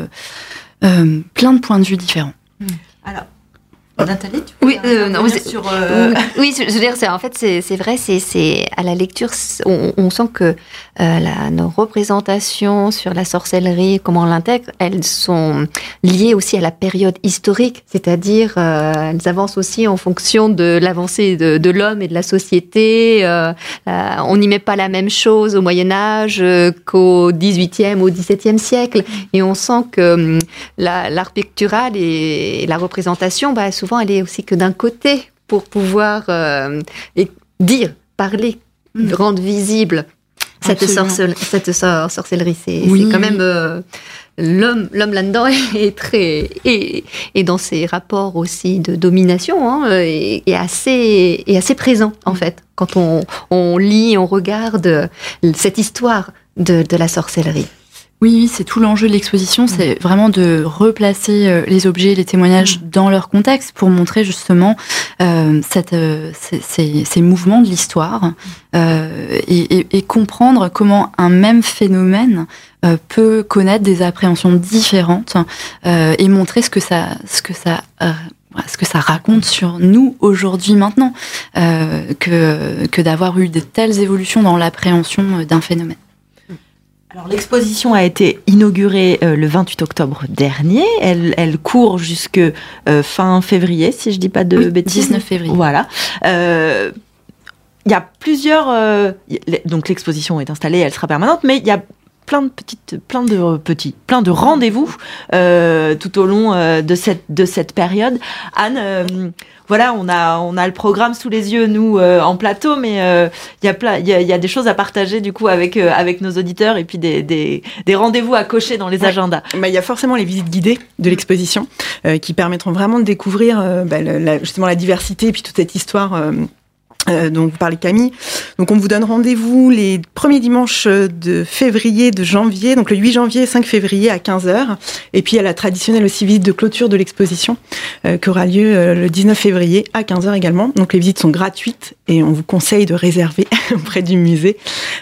Speaker 13: euh, plein de points de vue différents.
Speaker 10: Alors, Nathalie, tu
Speaker 11: peux oui, euh, non, vous,
Speaker 10: sur euh...
Speaker 11: oui, je veux dire, c'est, en fait, c'est, c'est vrai, c'est, c'est à la lecture, on, on sent que euh, la, nos représentations sur la sorcellerie, comment on l'intègre, elles sont liées aussi à la période historique, c'est-à-dire euh, elles avancent aussi en fonction de l'avancée de, de l'homme et de la société. Euh, euh, on n'y met pas la même chose au Moyen Âge euh, qu'au dix-huitième, au dix-septième siècle, et on sent que euh, la, l'art pictural et, et la représentation, bah, souvent elle est aussi que d'un côté pour pouvoir euh, et dire, parler, mmh. rendre visible cette, sorcel- cette sor- sorcellerie. C'est, oui. c'est quand même euh, l'homme, l'homme là-dedans est très et, et dans ses rapports aussi de domination hein, est, est assez est assez présent en mmh. fait quand on on lit, on regarde cette histoire de, de la sorcellerie.
Speaker 13: Oui, oui, c'est tout l'enjeu de l'exposition, c'est vraiment de replacer les objets, les témoignages dans leur contexte pour montrer justement euh, cette, euh, ces, ces, ces mouvements de l'histoire euh, et, et, et comprendre comment un même phénomène euh, peut connaître des appréhensions différentes euh, et montrer ce que ça, ce que ça euh, ce que ça raconte sur nous aujourd'hui maintenant, euh, que, que d'avoir eu de telles évolutions dans l'appréhension d'un phénomène.
Speaker 10: Alors, l'exposition a été inaugurée euh, le vingt-huit octobre dernier. Elle, elle court jusque euh, fin février, si je dis pas de
Speaker 13: oui,
Speaker 10: bêtises.
Speaker 13: dix-neuf février.
Speaker 10: Voilà. Euh, il y a plusieurs. Euh, donc, l'exposition est installée, elle sera permanente, mais il y a plein de petites, plein de petits, plein de rendez-vous euh, tout au long euh, de cette de cette période. Anne, euh, voilà, on a on a le programme sous les yeux nous euh, en plateau, mais il euh, y a plein, il y a, y a des choses à partager du coup avec euh, avec nos auditeurs et puis des des, des rendez-vous à cocher dans les ouais. agendas.
Speaker 14: Bah, il y a forcément les visites guidées de l'exposition euh, qui permettront vraiment de découvrir euh, bah, le, la, justement la diversité et puis toute cette histoire. Euh, Euh, dont vous parlez Camille. Donc on vous donne rendez-vous les premiers dimanches de février, de janvier, donc le huit janvier et cinq février à quinze heures. Et puis il y a la traditionnelle aussi visite de clôture de l'exposition euh, qui aura lieu euh, le dix-neuf février à quinze heures également. Donc les visites sont gratuites et on vous conseille de réserver auprès du musée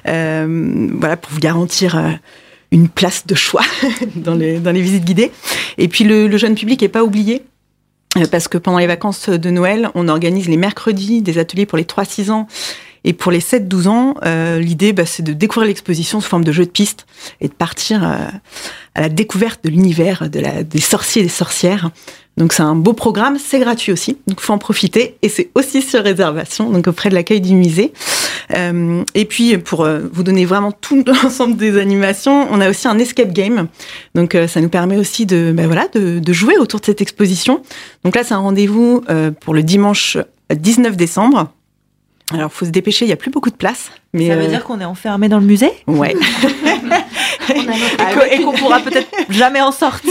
Speaker 14: euh, voilà, pour vous garantir euh, une place de choix dans, les, dans les visites guidées. Et puis le, le jeune public n'est pas oublié. Parce que pendant les vacances de Noël, on organise les mercredis des ateliers pour les trois six ans. Et pour les sept douze ans, euh, l'idée, bah, c'est de découvrir l'exposition sous forme de jeu de piste et de partir euh, à la découverte de l'univers de la, des sorciers et des sorcières. Donc c'est un beau programme, c'est gratuit aussi, donc il faut en profiter. Et c'est aussi sur réservation, donc auprès de l'accueil du musée. Euh, et puis pour euh, vous donner vraiment tout l'ensemble des animations, on a aussi un escape game. Donc euh, ça nous permet aussi de, bah, voilà, de, de jouer autour de cette exposition. Donc là c'est un rendez-vous euh, pour le dimanche dix-neuf décembre. Alors, faut se dépêcher, il n'y a plus beaucoup de place. Mais
Speaker 10: ça veut
Speaker 14: euh...
Speaker 10: dire qu'on est enfermé dans le musée ?
Speaker 14: Ouais.
Speaker 10: et, que, et qu'on pourra peut-être jamais en sortir.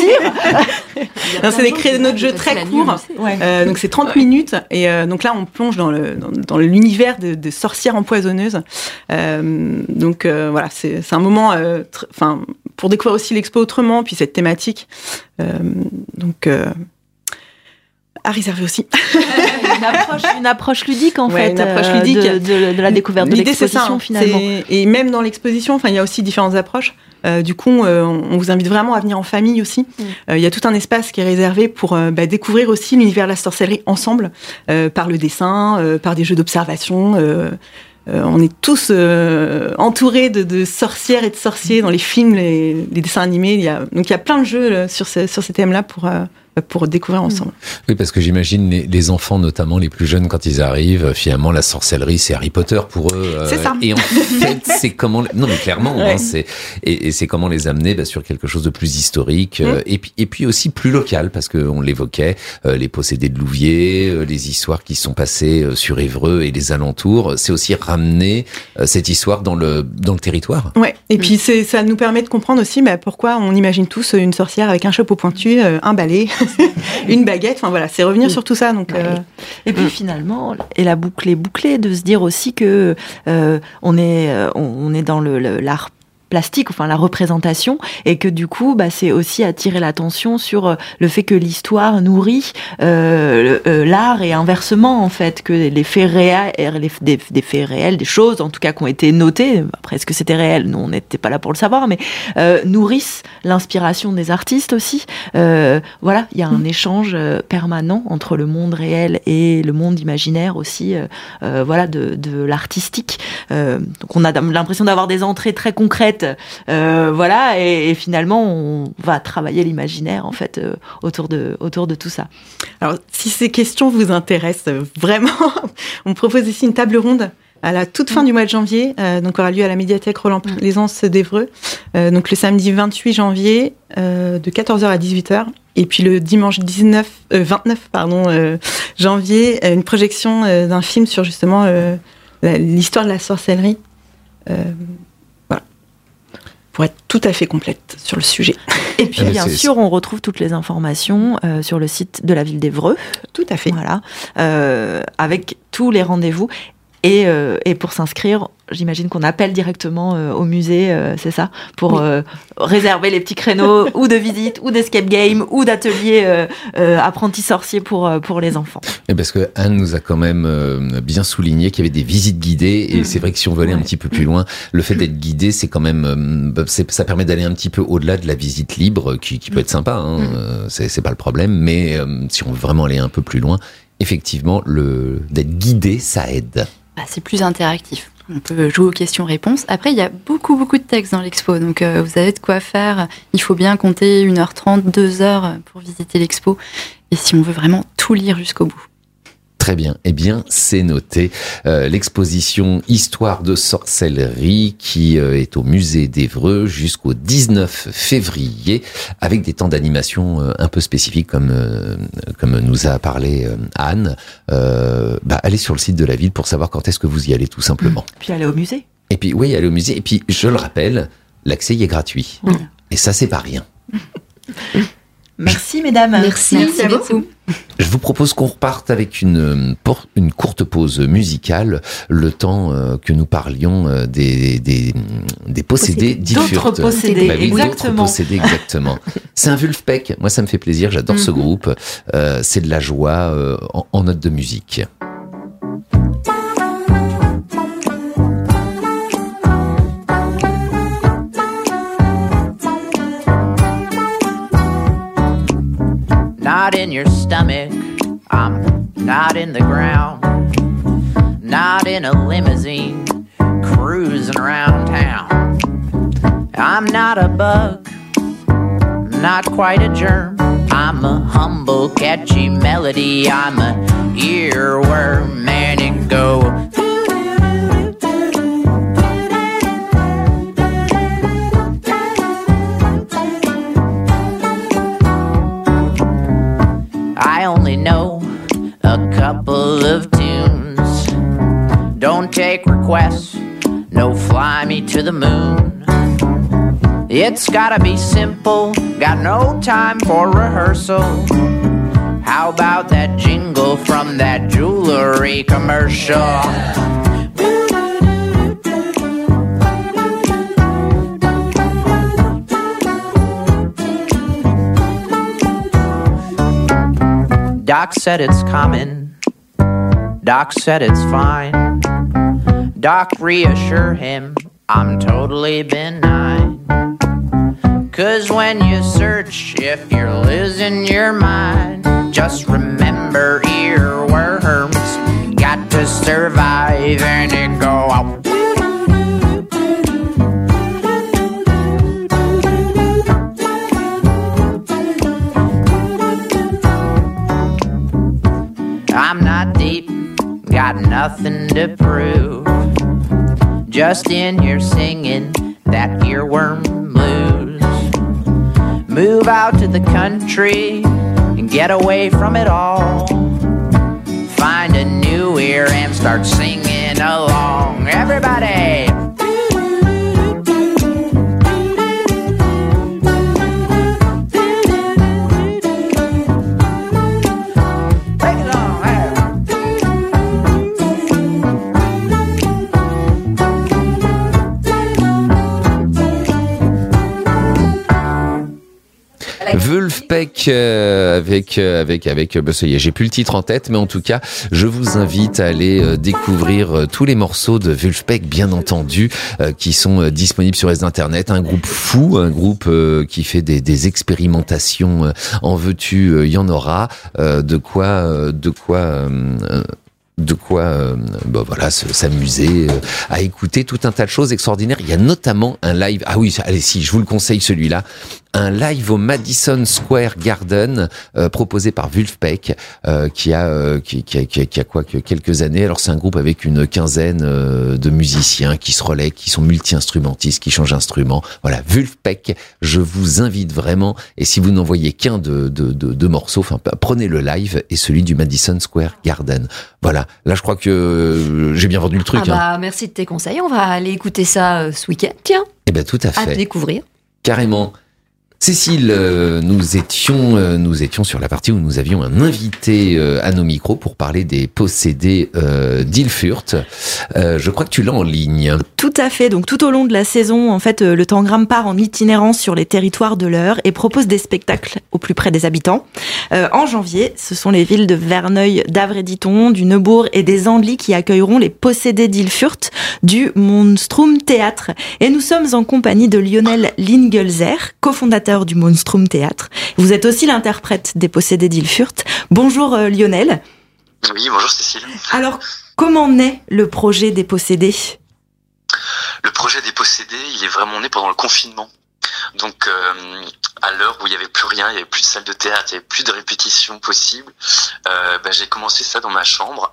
Speaker 14: Non, c'est des créneaux de jeu très courts. Ouais. Euh, donc, c'est trente ouais. minutes. Et euh, donc là, on plonge dans, le, dans, dans l'univers de, de sorcières empoisonneuses. Euh, donc, euh, voilà, c'est, c'est un moment euh, tr- pour découvrir aussi l'expo autrement, puis cette thématique. Euh, donc... Euh, à réserver aussi.
Speaker 10: une, approche, une approche ludique, en
Speaker 14: ouais,
Speaker 10: fait,
Speaker 14: une approche
Speaker 10: euh,
Speaker 14: ludique.
Speaker 10: De, de, de la découverte
Speaker 14: L'idée,
Speaker 10: de l'exposition,
Speaker 14: c'est ça, hein.
Speaker 10: finalement.
Speaker 14: C'est... Et même dans l'exposition, il y a aussi différentes approches. Euh, du coup, euh, on vous invite vraiment à venir en famille aussi. Il mm. euh, y a tout un espace qui est réservé pour euh, bah, découvrir aussi l'univers de la sorcellerie ensemble, euh, par le dessin, euh, par des jeux d'observation. Euh, Euh, on est tous euh, entourés de, de sorcières et de sorciers dans les films, les, les dessins animés. Il y a, donc il y a plein de jeux là, sur, ce, sur ces thèmes-là pour, euh, pour découvrir ensemble.
Speaker 6: Oui, parce que j'imagine les, les enfants, notamment les plus jeunes, quand ils arrivent, finalement, la sorcellerie, c'est Harry Potter pour eux. Euh,
Speaker 14: c'est ça.
Speaker 6: Et en fait, c'est comment... Non, mais clairement,
Speaker 14: ouais.
Speaker 6: hein, c'est, et, et c'est comment les amener bah, sur quelque chose de plus historique, mmh. euh, et, puis, et puis aussi plus local, parce qu'on l'évoquait, euh, les possédés de Louviers, euh, les histoires qui sont passées euh, sur Évreux et les alentours, c'est aussi ramener euh, cette histoire dans le, dans le territoire.
Speaker 14: Ouais. Et mmh. puis, c'est, ça nous permet de comprendre aussi bah, pourquoi on imagine tous une sorcière avec un chapeau pointu, euh, un balai... une baguette, enfin voilà, c'est revenir oui. sur tout ça. Donc, euh...
Speaker 10: Et puis finalement, et la boucle est bouclée, de se dire aussi que euh, on est, euh, on est dans le, le, l'art plastique, enfin la représentation, et que du coup, bah, c'est aussi attirer l'attention sur euh, le fait que l'histoire nourrit euh, euh, l'art et inversement en fait, que les faits réels, les, des, des faits réels, des choses en tout cas qui ont été notées, après est-ce que c'était réel, nous on n'était pas là pour le savoir, mais euh, nourrissent l'inspiration des artistes aussi. Euh, voilà, il y a un mmh. échange permanent entre le monde réel et le monde imaginaire aussi, euh, euh, voilà, de, de l'artistique. Euh, donc on a l'impression d'avoir des entrées très concrètes. Euh, voilà, et, et finalement, on va travailler l'imaginaire en fait euh, autour de autour de tout ça.
Speaker 14: Alors, si ces questions vous intéressent vraiment, on propose ici une table ronde à la toute fin du mois de janvier, euh, donc aura lieu à la médiathèque Roland-Plaisance d'Évreux, euh, donc le samedi vingt-huit janvier euh, de quatorze heures à dix-huit heures. Et puis le dimanche dix-neuf, euh, vingt-neuf pardon, euh, janvier, euh, une projection euh, d'un film sur justement euh, la, l'histoire de la sorcellerie. Euh, pour être tout à fait complète sur le sujet.
Speaker 10: Et puis, bien sûr, on retrouve toutes les informations euh, sur le site de la ville d'Évreux.
Speaker 14: Tout à fait.
Speaker 10: Voilà. Euh, avec tous les rendez-vous. Et, euh, et pour s'inscrire, j'imagine qu'on appelle directement euh, au musée, euh, c'est ça, pour euh, réserver les petits créneaux ou de visite, ou d'escape game, ou d'atelier euh, euh, apprentis sorciers pour, euh, pour les enfants.
Speaker 6: Et parce que Anne nous a quand même euh, bien souligné qu'il y avait des visites guidées, et mmh. c'est vrai que si on veut aller ouais. un petit peu plus loin, le fait d'être guidé, c'est quand même, euh, c'est, ça permet d'aller un petit peu au-delà de la visite libre, qui, qui peut être sympa, hein, mmh. euh, c'est, c'est pas le problème, mais euh, si on veut vraiment aller un peu plus loin, effectivement, le, d'être guidé, ça aide.
Speaker 13: Bah, c'est plus interactif. On peut jouer aux questions-réponses. Après, il y a beaucoup, beaucoup de textes dans l'expo. Donc, euh, vous avez de quoi faire. Il faut bien compter une heure trente, deux heures pour visiter l'expo. Et si on veut vraiment tout lire jusqu'au bout.
Speaker 6: Très bien. Eh bien, c'est noté. Euh, l'exposition Histoire de sorcellerie qui euh, est au musée d'Évreux jusqu'au dix-neuf février avec des temps d'animation euh, un peu spécifiques comme euh, comme nous a parlé euh, Anne. Euh, bah, allez sur le site de la ville pour savoir quand est-ce que vous y allez tout simplement.
Speaker 10: Puis aller au musée.
Speaker 6: Et puis, oui, aller au musée. Et puis, je le rappelle, l'accès y est gratuit. Mmh. Et ça, c'est pas rien.
Speaker 10: Merci mesdames.
Speaker 11: Merci,
Speaker 10: Merci beaucoup.
Speaker 6: Je vous propose qu'on reparte avec une, une courte pause musicale, le temps euh, que nous parlions euh, des, des, des possédés d'Ilfurt.
Speaker 10: D'autres possédés,
Speaker 6: bah oui,
Speaker 10: exactement.
Speaker 6: D'autres possédés, exactement. C'est un Wulfpeck, moi ça me fait plaisir, j'adore mm-hmm. ce groupe. Euh, c'est de la joie euh, en, en note de musique.
Speaker 16: Not in your stomach, I'm not in the ground, not in a limousine, cruising around town. I'm not a bug, not quite a germ, I'm a humble, catchy melody, I'm a earworm, man, it go. I only know a couple of tunes. Don't take requests, no fly me to the moon. It's gotta be simple, got no time for rehearsal. How about that jingle from that jewelry commercial? Doc said it's common, Doc said it's fine. Doc reassure him, I'm totally benign. Cause when you search, if you're losing your mind, just remember earworms got to survive and it go out. got nothing to prove. Just in here singing that earworm blues. Move out to the country and get away from it all. Find a new ear and start singing along. Everybody!
Speaker 6: Vulfpeck euh, avec euh, avec avec bah, ça y est, j'ai plus le titre en tête, mais en tout cas, je vous invite à aller euh, découvrir euh, tous les morceaux de Vulfpeck, bien entendu, euh, qui sont euh, disponibles sur les internets. Un groupe fou, un groupe euh, qui fait des, des expérimentations. Euh, en veux-tu, il euh, y en aura. Euh, de quoi, euh, de quoi. Euh, de quoi euh, bah voilà s'amuser euh, à écouter tout un tas de choses extraordinaires. Il y a notamment un live, ah oui, allez si, je vous le conseille celui-là, un live au Madison Square Garden euh, proposé par Vulfpeck euh, qui a euh, qui, qui a qui a qui a quoi que quelques années. Alors c'est un groupe avec une quinzaine euh, de musiciens qui se relaient, qui sont multi-instrumentistes, qui changent d'instrument. Voilà, Vulfpeck, je vous invite vraiment, et si vous n'en voyez qu'un de de de, de morceaux, enfin prenez le live et celui du Madison Square Garden. Voilà, là je crois que euh, j'ai bien vendu le truc.
Speaker 11: Ah bah,
Speaker 6: hein.
Speaker 11: Merci de tes conseils, on va aller écouter ça euh, ce week-end, tiens.
Speaker 6: Eh ben tout à fait.
Speaker 11: À découvrir.
Speaker 6: Carrément. Cécile, euh, nous étions euh, nous étions sur la partie où nous avions un invité euh, à nos micros pour parler des possédés euh, d'Ilfurt. Euh, je crois que tu l'as en ligne.
Speaker 10: Tout à fait. Donc tout au long de la saison, en fait, euh, le Tangram part en itinérance sur les territoires de l'Eure et propose des spectacles au plus près des habitants. Euh, en janvier, ce sont les villes de Verneuil, d'Avre-et-Diton, du Neubourg et des Andelys qui accueilleront les possédés d'Ilfurt du Monstrum Théâtre. Et nous sommes en compagnie de Lionel Lingelser, cofondateur du Monstrum Théâtre. Vous êtes aussi l'interprète des possédés d'Ilfurt. Bonjour euh, Lionel.
Speaker 17: Oui, bonjour Cécile.
Speaker 10: Alors, comment naît le projet des possédés ?
Speaker 17: Le projet des possédés, il est vraiment né pendant le confinement. Donc, euh, à l'heure où il n'y avait plus rien, il n'y avait plus de salle de théâtre, il n'y avait plus de répétition possible, euh, bah, j'ai commencé ça dans ma chambre,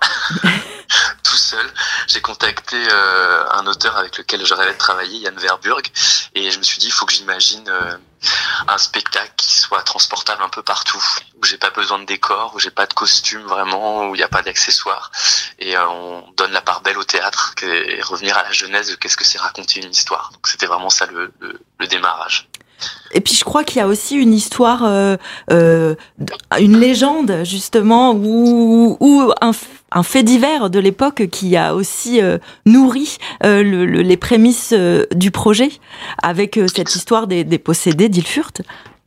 Speaker 17: tout seul. J'ai contacté euh, un auteur avec lequel je rêvais de travailler, Yann Verburg, et je me suis dit, il faut que j'imagine euh, un spectacle qui soit transportable un peu partout, où j'ai pas besoin de décor, où j'ai pas de costume vraiment, où il n'y a pas d'accessoires, et euh, on donne la part belle au théâtre, et revenir à la genèse de qu'est-ce que c'est raconter une histoire. Donc c'était vraiment ça le, le, le démarrage.
Speaker 10: Et puis je crois qu'il y a aussi une histoire, euh, euh, une légende justement, ou, ou un, un fait divers de l'époque qui a aussi euh, nourri euh, le, le, les prémices euh, du projet, avec euh, cette histoire des, des possédés d'Ilfurt.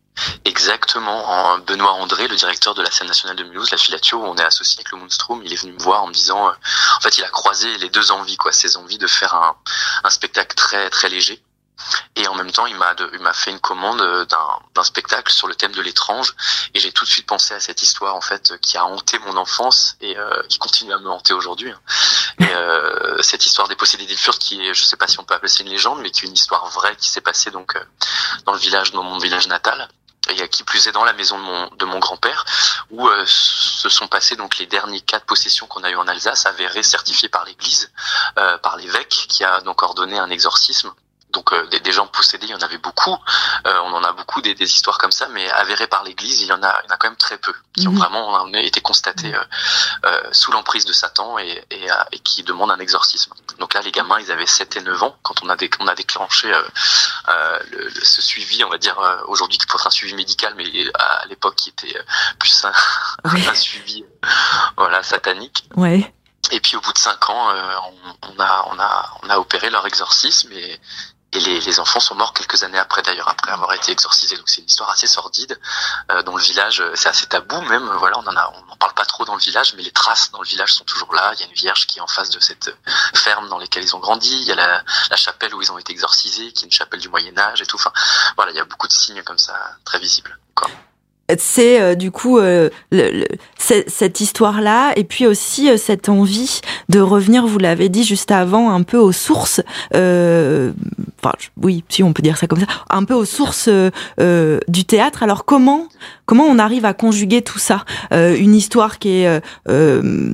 Speaker 17: Exactement. Benoît André, le directeur de la scène nationale de Mulhouse, la filature où on est associé avec le Monstrum, il est venu me voir en me disant, euh, en fait, il a croisé les deux envies, quoi, ses envies de faire un, un spectacle très très léger. Et en même temps, il m'a, de, il m'a fait une commande d'un, d'un spectacle sur le thème de l'étrange, et j'ai tout de suite pensé à cette histoire en fait qui a hanté mon enfance et euh, qui continue à me hanter aujourd'hui. Et euh, cette histoire des possédés d'Ilfurt, qui est, je sais pas si on peut appeler ça une légende, mais qui est une histoire vraie qui s'est passée donc euh, dans le village, dans mon village natal. Et qui plus est dans la maison de mon de mon grand-père, où euh, se sont passées donc les derniers cas de possession qu'on a eu en Alsace, avérés, certifiés par l'Église, euh, par l'évêque, qui a donc ordonné un exorcisme. Donc euh, des, des gens possédés, il y en avait beaucoup. Euh, on en a beaucoup des, des histoires comme ça, mais avérées par l'Église, il y en a, il y en a quand même très peu qui ont
Speaker 10: Mmh.
Speaker 17: vraiment ont été constatés euh, euh, sous l'emprise de Satan et, et, euh, et qui demandent un exorcisme. Donc là, les gamins, ils avaient sept et neuf ans quand on a, dé, on a déclenché euh, euh, le, le, ce suivi, on va dire euh, aujourd'hui qui peut être un suivi médical, mais à l'époque qui était plus un, oui. un suivi, euh, voilà, satanique.
Speaker 10: Ouais.
Speaker 17: Et puis au bout de cinq ans, euh, on, on a, on a, on a opéré leur exorcisme et Et les, les enfants sont morts quelques années après, d'ailleurs, après avoir été exorcisés. Donc c'est une histoire assez sordide. Euh, dans le village, c'est assez tabou même. Voilà, on en a, on n'en parle pas trop dans le village, mais les traces dans le village sont toujours là. Il y a une vierge qui est en face de cette ferme dans laquelle ils ont grandi. Il y a la, la chapelle où ils ont été exorcisés, qui est une chapelle du Moyen Âge et tout. Enfin, voilà, il y a beaucoup de signes comme ça, très visibles. Quoi.
Speaker 10: C'est euh, du coup euh, le, le, c'est, cette histoire-là, et puis aussi euh, cette envie de revenir, vous l'avez dit juste avant, un peu aux sources, euh, enfin oui, si on peut dire ça comme ça, un peu aux sources euh, euh, du théâtre. Alors comment comment on arrive à conjuguer tout ça, euh, une histoire qui est euh, euh,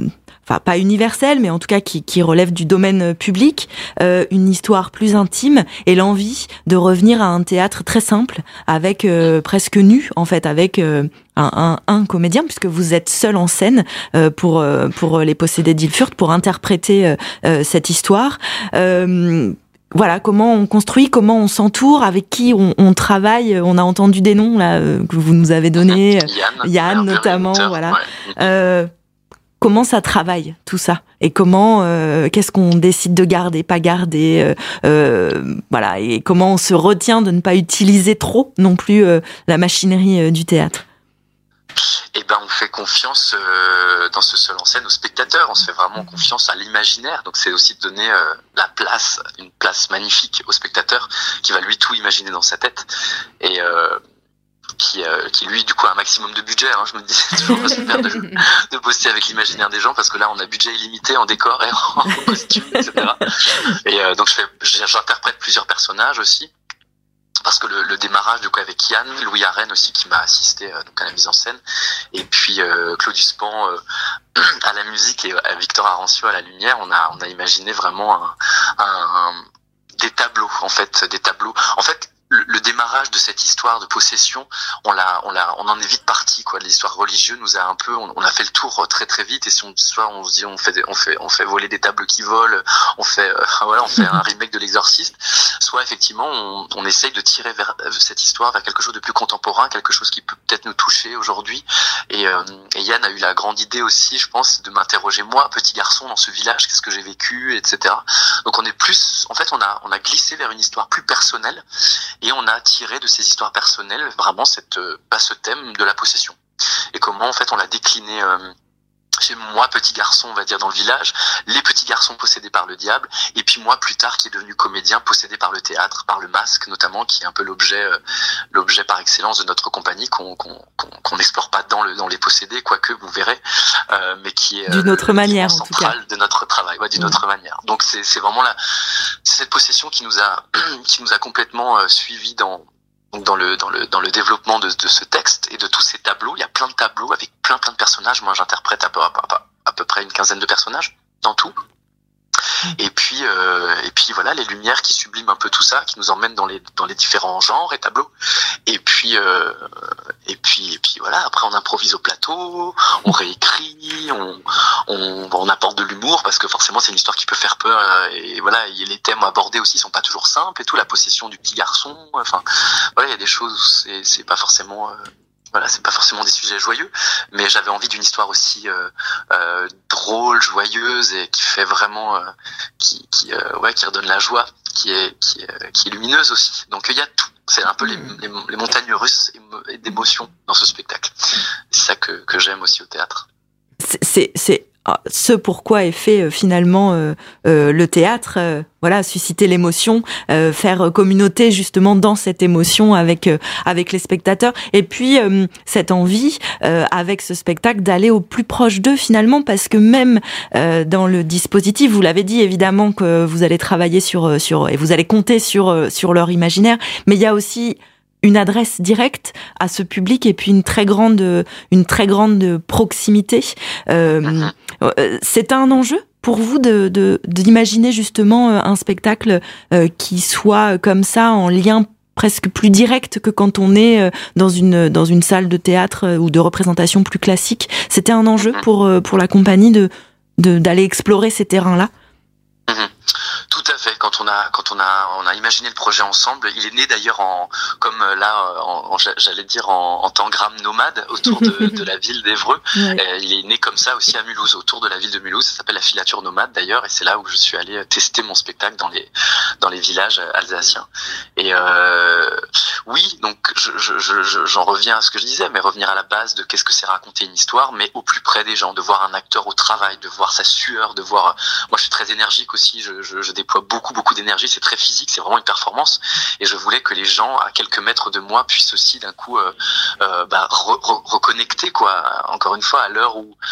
Speaker 10: enfin pas universelle, mais en tout cas qui, qui relève du domaine public, euh, une histoire plus intime et l'envie de revenir à un théâtre très simple, avec euh, presque nu en fait, avec euh, un, un, un comédien, puisque vous êtes seul en scène euh, pour euh, pour les possédés d'Ilfurt, pour interpréter euh, euh, cette histoire. Euh, Voilà, comment on construit, comment on s'entoure, avec qui on, on travaille. On a entendu des noms là euh, que vous nous avez donnés,
Speaker 17: Yann,
Speaker 10: Yann notamment,
Speaker 17: auteur,
Speaker 10: voilà.
Speaker 17: Ouais.
Speaker 10: Euh, comment ça travaille tout ça, et comment, euh, qu'est-ce qu'on décide de garder, pas garder, euh, euh, voilà, et comment on se retient de ne pas utiliser trop non plus euh, la machinerie euh, du théâtre.
Speaker 17: Eh ben, on fait confiance euh, dans ce seul en scène aux spectateurs. On se fait vraiment confiance à l'imaginaire. Donc, c'est aussi de donner euh, la place, une place magnifique au spectateur qui va lui tout imaginer dans sa tête et euh, qui, euh, qui lui, du coup, a un maximum de budget. Hein. Je me dis, c'est toujours super de, de bosser avec l'imaginaire des gens parce que là, on a budget illimité en décor et en costume, et cetera. Et euh, donc, je fais, j'interprète plusieurs personnages aussi. Parce que le, le démarrage du coup avec Yann, Louis Arène aussi qui m'a assisté euh, donc à la mise en scène, et puis euh, Claudius Pan euh, à la musique et euh, Victor Arancio à la lumière, on a on a imaginé vraiment un, un, un, des tableaux en fait, des tableaux. En fait, le, le démarrage de cette histoire de possession, on l'a on l'a on en est vite parti quoi. L'histoire religieuse nous a un peu, on, on a fait le tour très très vite, et si on soit on se dit on fait on fait on fait voler des tables qui volent, on fait euh, voilà on fait un remake de l'Exorciste, soit effectivement on, on essaye de tirer vers cette histoire vers quelque chose de plus contemporain, quelque chose qui peut peut-être nous toucher aujourd'hui. Et, euh, et Yann a eu la grande idée aussi, je pense, de m'interroger moi, petit garçon dans ce village, qu'est-ce que j'ai vécu, et cetera. Donc on est plus, en fait on a on a glissé vers une histoire plus personnelle. Et on a tiré de ces histoires personnelles vraiment cette, bah, ce thème de la possession. Et comment, en fait, on l'a décliné euh, chez moi, petit garçon, on va dire, dans le village, les petits garçons possédés par le diable, et puis moi, plus tard, qui est devenu comédien, possédé par le théâtre, par le masque, notamment, qui est un peu l'objet euh, l'objet par excellence de notre compagnie, qu'on qu'on qu'on qu'on n'explore pas dans, le, dans les possédés, quoique, vous verrez, euh, mais qui est...
Speaker 10: D'une
Speaker 17: euh,
Speaker 10: autre manière, en tout cas.
Speaker 17: De notre travail, ouais, d'une mmh. autre manière. Donc, c'est c'est vraiment la, c'est cette possession qui nous a, qui nous a complètement euh, suivis dans... Donc dans le dans le dans le développement de, de ce texte et de tous ces tableaux. Il y a plein de tableaux avec plein plein de personnages. Moi, j'interprète à peu à, à, à peu près une quinzaine de personnages dans tout. Et puis euh, et puis voilà, les lumières qui subliment un peu tout ça, qui nous emmènent dans les dans les différents genres et tableaux. Et puis euh, et puis et puis voilà. Après, on improvise au plateau, on réécrit, on on, on apporte de l'humour parce que forcément, c'est une histoire qui peut faire peur. Et voilà, et les thèmes abordés aussi sont pas toujours simples et tout. La possession du petit garçon. Enfin, voilà, il y a des choses. C'est c'est pas forcément. Euh, Voilà, c'est pas forcément des sujets joyeux, mais j'avais envie d'une histoire aussi euh, euh, drôle, joyeuse et qui fait vraiment, euh, qui, qui, euh, ouais, qui redonne la joie, qui est, qui est, qui est lumineuse aussi. Donc il y a tout. C'est un peu les, les, les montagnes russes d'émotions dans ce spectacle. C'est ça que, que j'aime aussi au théâtre.
Speaker 10: C'est, c'est ce pourquoi est fait euh, finalement euh, euh, le théâtre, euh, voilà, susciter l'émotion, euh, faire communauté justement dans cette émotion avec euh, avec les spectateurs, et puis euh, cette envie euh, avec ce spectacle d'aller au plus proche d'eux finalement, parce que même euh, dans le dispositif, vous l'avez dit évidemment que vous allez travailler sur sur et vous allez compter sur sur leur imaginaire, mais il y a aussi une adresse directe à ce public et puis une très grande, une très grande proximité. Euh, c'est un enjeu pour vous de, de, d'imaginer justement un spectacle euh, qui soit comme ça en lien presque plus direct que quand on est dans une, dans une salle de théâtre ou de représentation plus classique. C'était un enjeu pour, pour la compagnie de, de, d'aller explorer ces terrains-là?
Speaker 17: Tout à fait. Quand on a quand on a on a imaginé le projet ensemble, il est né d'ailleurs en comme là en, en j'allais dire en, en tangram nomade autour de, de la ville d'Évreux. Ouais. Euh, il est né comme ça aussi à Mulhouse, autour de la ville de Mulhouse. Ça s'appelle la filature nomade d'ailleurs, et c'est là où je suis allé tester mon spectacle dans les dans les villages alsaciens. Et euh, oui, donc je, je, je, j'en reviens à ce que je disais, mais revenir à la base de qu'est-ce que c'est raconter une histoire, mais au plus près des gens, de voir un acteur au travail, de voir sa sueur, de voir. Moi, je suis très énergique aussi. Je, je, je déploie beaucoup beaucoup d'énergie, c'est très physique, c'est vraiment une performance, et je voulais que les gens à quelques mètres de moi puissent aussi d'un coup euh, euh, bah, re- re- reconnecter quoi, encore une fois à l'heure où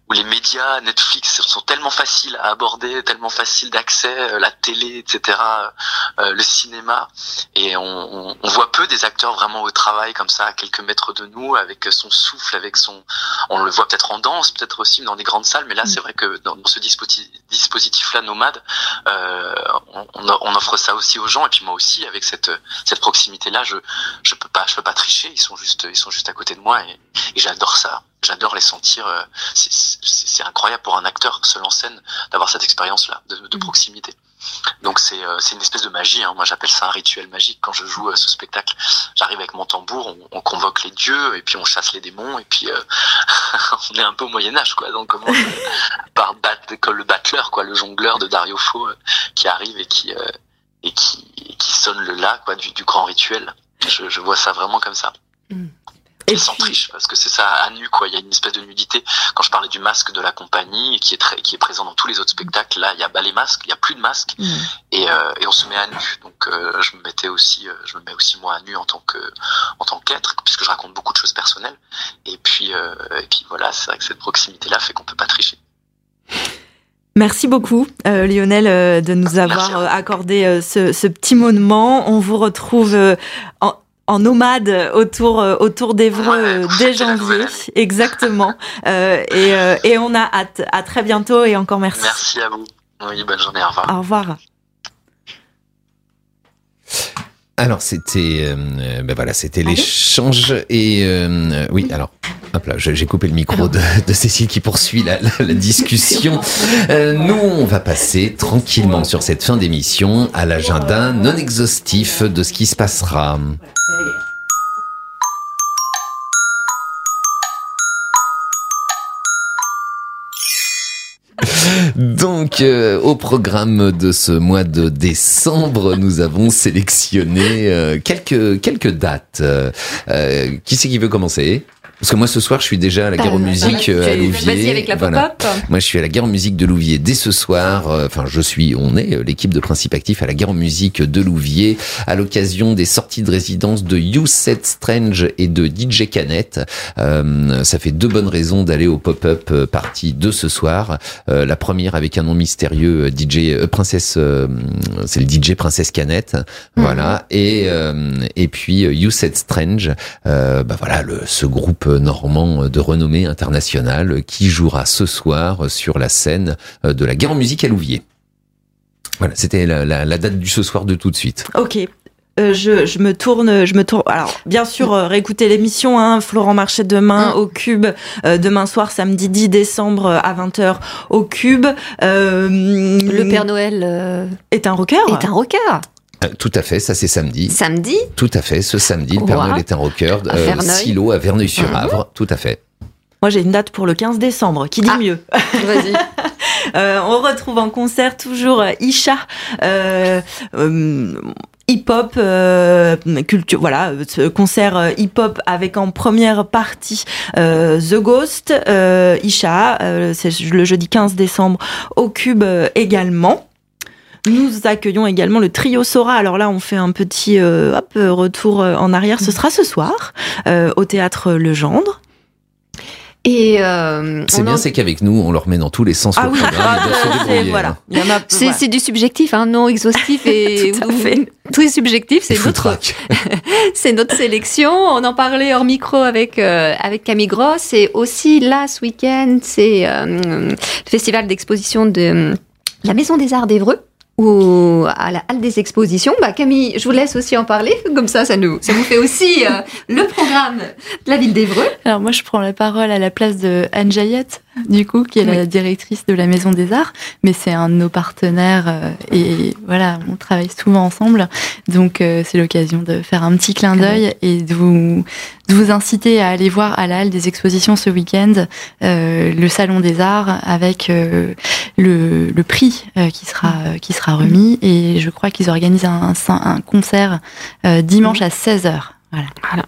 Speaker 17: où les médias, Netflix, sont tellement faciles à aborder, tellement faciles d'accès, euh, la télé, et cetera, euh, le cinéma, et on, on, on voit peu des acteurs vraiment au travail comme ça, à quelques mètres de nous, avec son souffle, avec son, on le voit peut-être en danse, peut-être aussi dans des grandes salles, mais là c'est vrai que dans, dans ce dispositif, dispositif-là, Nomade, euh, on, on offre ça aussi aux gens, et puis moi aussi, avec cette cette proximité-là, je je peux pas, je peux pas tricher, ils sont juste, ils sont juste à côté de moi, et, et j'adore ça. J'adore les sentir. Euh, c'est, c'est, c'est incroyable pour un acteur seul en scène d'avoir cette expérience-là de, de proximité. Donc c'est, euh, c'est une espèce de magie. Hein. Moi j'appelle ça un rituel magique quand je joue euh, ce spectacle. J'arrive avec mon tambour, on, on convoque les dieux et puis on chasse les démons et puis euh, on est un peu au Moyen Âge quoi. Donc comment par bat, le battleur quoi, le jongleur de Dario Fo euh, qui arrive et qui euh, et qui et qui sonne le la quoi du, du grand rituel. Je, je vois ça vraiment comme ça. Mm. Et sans triche, parce que c'est ça à nu quoi. Il y a une espèce de nudité. Quand je parlais du masque de la compagnie, qui est très, qui est présent dans tous les autres spectacles, là il y a pas les masques, il y a plus de masques, mmh. et, euh, et on se met à nu. Donc euh, je me mettais aussi, euh, je me mets aussi moi à nu en tant que, en tant qu'être, puisque je raconte beaucoup de choses personnelles. Et puis, euh, et puis voilà, c'est vrai que cette proximité-là fait qu'on peut pas tricher.
Speaker 10: Merci beaucoup euh, Lionel euh, de nous avoir euh, accordé euh, ce, ce petit moment. On vous retrouve euh, en en nomade autour autour d'Évreux ouais, dès janvier, exactement. Euh, et, euh, et on a hâte. À très bientôt et encore merci.
Speaker 17: Merci à vous. Oui, bonne journée. Au revoir.
Speaker 10: Au revoir.
Speaker 6: Alors c'était, euh, ben voilà, c'était l'échange et euh, oui. Alors, hop là, j'ai coupé le micro de, de Cécile qui poursuit la, la, la discussion. Euh, nous, on va passer tranquillement sur cette fin d'émission à l'agenda non exhaustif de ce qui se passera. Donc, euh, au programme de ce mois de décembre, nous avons sélectionné euh, quelques quelques dates. Euh, euh, qui c'est qui veut commencer ? Parce que moi, ce soir, je suis déjà à la Guerre aux Musiques à Louviers.
Speaker 11: Vas-y avec la
Speaker 6: voilà.
Speaker 11: pop-up.
Speaker 6: Moi, je suis à la Guerre aux Musiques de Louviers dès ce soir. Enfin, je suis, on est l'équipe de Principe Actif à la Guerre aux Musiques de Louviers à l'occasion des sorties de résidence de You Said Strange et de D J Canet. Euh, ça fait deux bonnes raisons d'aller au pop-up party de ce soir. Euh, la première avec un nom mystérieux, D J euh, Princesse, euh, c'est le D J Princesse Canet. Mm-hmm. Voilà. Et euh, et puis You Said Strange. Euh, bah voilà, le ce groupe normand de renommée internationale qui jouera ce soir sur la scène de la Guerre en musique à Louviers. Voilà, c'était la, la, la date du ce soir de tout de suite.
Speaker 10: Ok. Euh, je, je me tourne, je me tourne. Alors, bien sûr, euh, réécoutez l'émission, hein, Florent Marchais demain mmh. au Cube, euh, demain soir, samedi dix décembre à vingt heures au Cube. Euh,
Speaker 11: Le Père Noël euh,
Speaker 10: est un rocker.
Speaker 11: Est un rocker.
Speaker 6: Tout à fait, ça c'est samedi.
Speaker 11: Samedi ?
Speaker 6: Tout à fait, ce samedi, le Père Noël est un rocker. Euh, Silo à Verneuil-sur-Avre, mmh. tout à fait.
Speaker 10: Moi j'ai une date pour le quinze décembre, qui dit ah. mieux.
Speaker 11: Vas-y.
Speaker 10: euh, on retrouve en concert toujours Isha, euh, euh, hip-hop, euh, culture, voilà, ce concert hip-hop avec en première partie euh, The Ghost, euh, Isha, euh, c'est le jeudi quinze décembre au Cube euh, également. Nous accueillons également le trio Sora. Alors là, on fait un petit euh, hop, retour en arrière. Ce sera ce soir euh, au théâtre Legendre.
Speaker 11: Et euh,
Speaker 6: c'est bien, en... c'est qu'avec nous, on leur met dans tous les sens.
Speaker 10: Ah
Speaker 6: le
Speaker 10: oui,
Speaker 6: programme,
Speaker 10: c'est, voilà. Il y en a,
Speaker 11: c'est, voilà. c'est du subjectif, hein, non exhaustif et
Speaker 10: tout à fait.
Speaker 11: Très subjectif. C'est notre, c'est notre sélection. On en parlait hors micro avec euh, avec Camille Gross. Et aussi là, ce week-end, c'est euh, le festival d'exposition de la Maison des Arts d'Évreux. Ou à la halle des expositions. Bah, Camille, je vous laisse aussi en parler, comme ça, ça nous, ça vous fait aussi euh, le programme de la ville d'Évreux.
Speaker 13: Alors moi, je prends la parole à la place de Anne Jaillette, du coup, qui est oui. la directrice de la Maison des Arts, mais c'est un de nos partenaires euh, et voilà, on travaille souvent ensemble, donc euh, c'est l'occasion de faire un petit clin d'œil et de vous, de vous inciter à aller voir à la halle des expositions ce week-end euh, le Salon des Arts avec euh, le, le prix euh, qui sera euh, qui sera remis et je crois qu'ils organisent un, un, un concert euh, dimanche à seize heures. Voilà. voilà.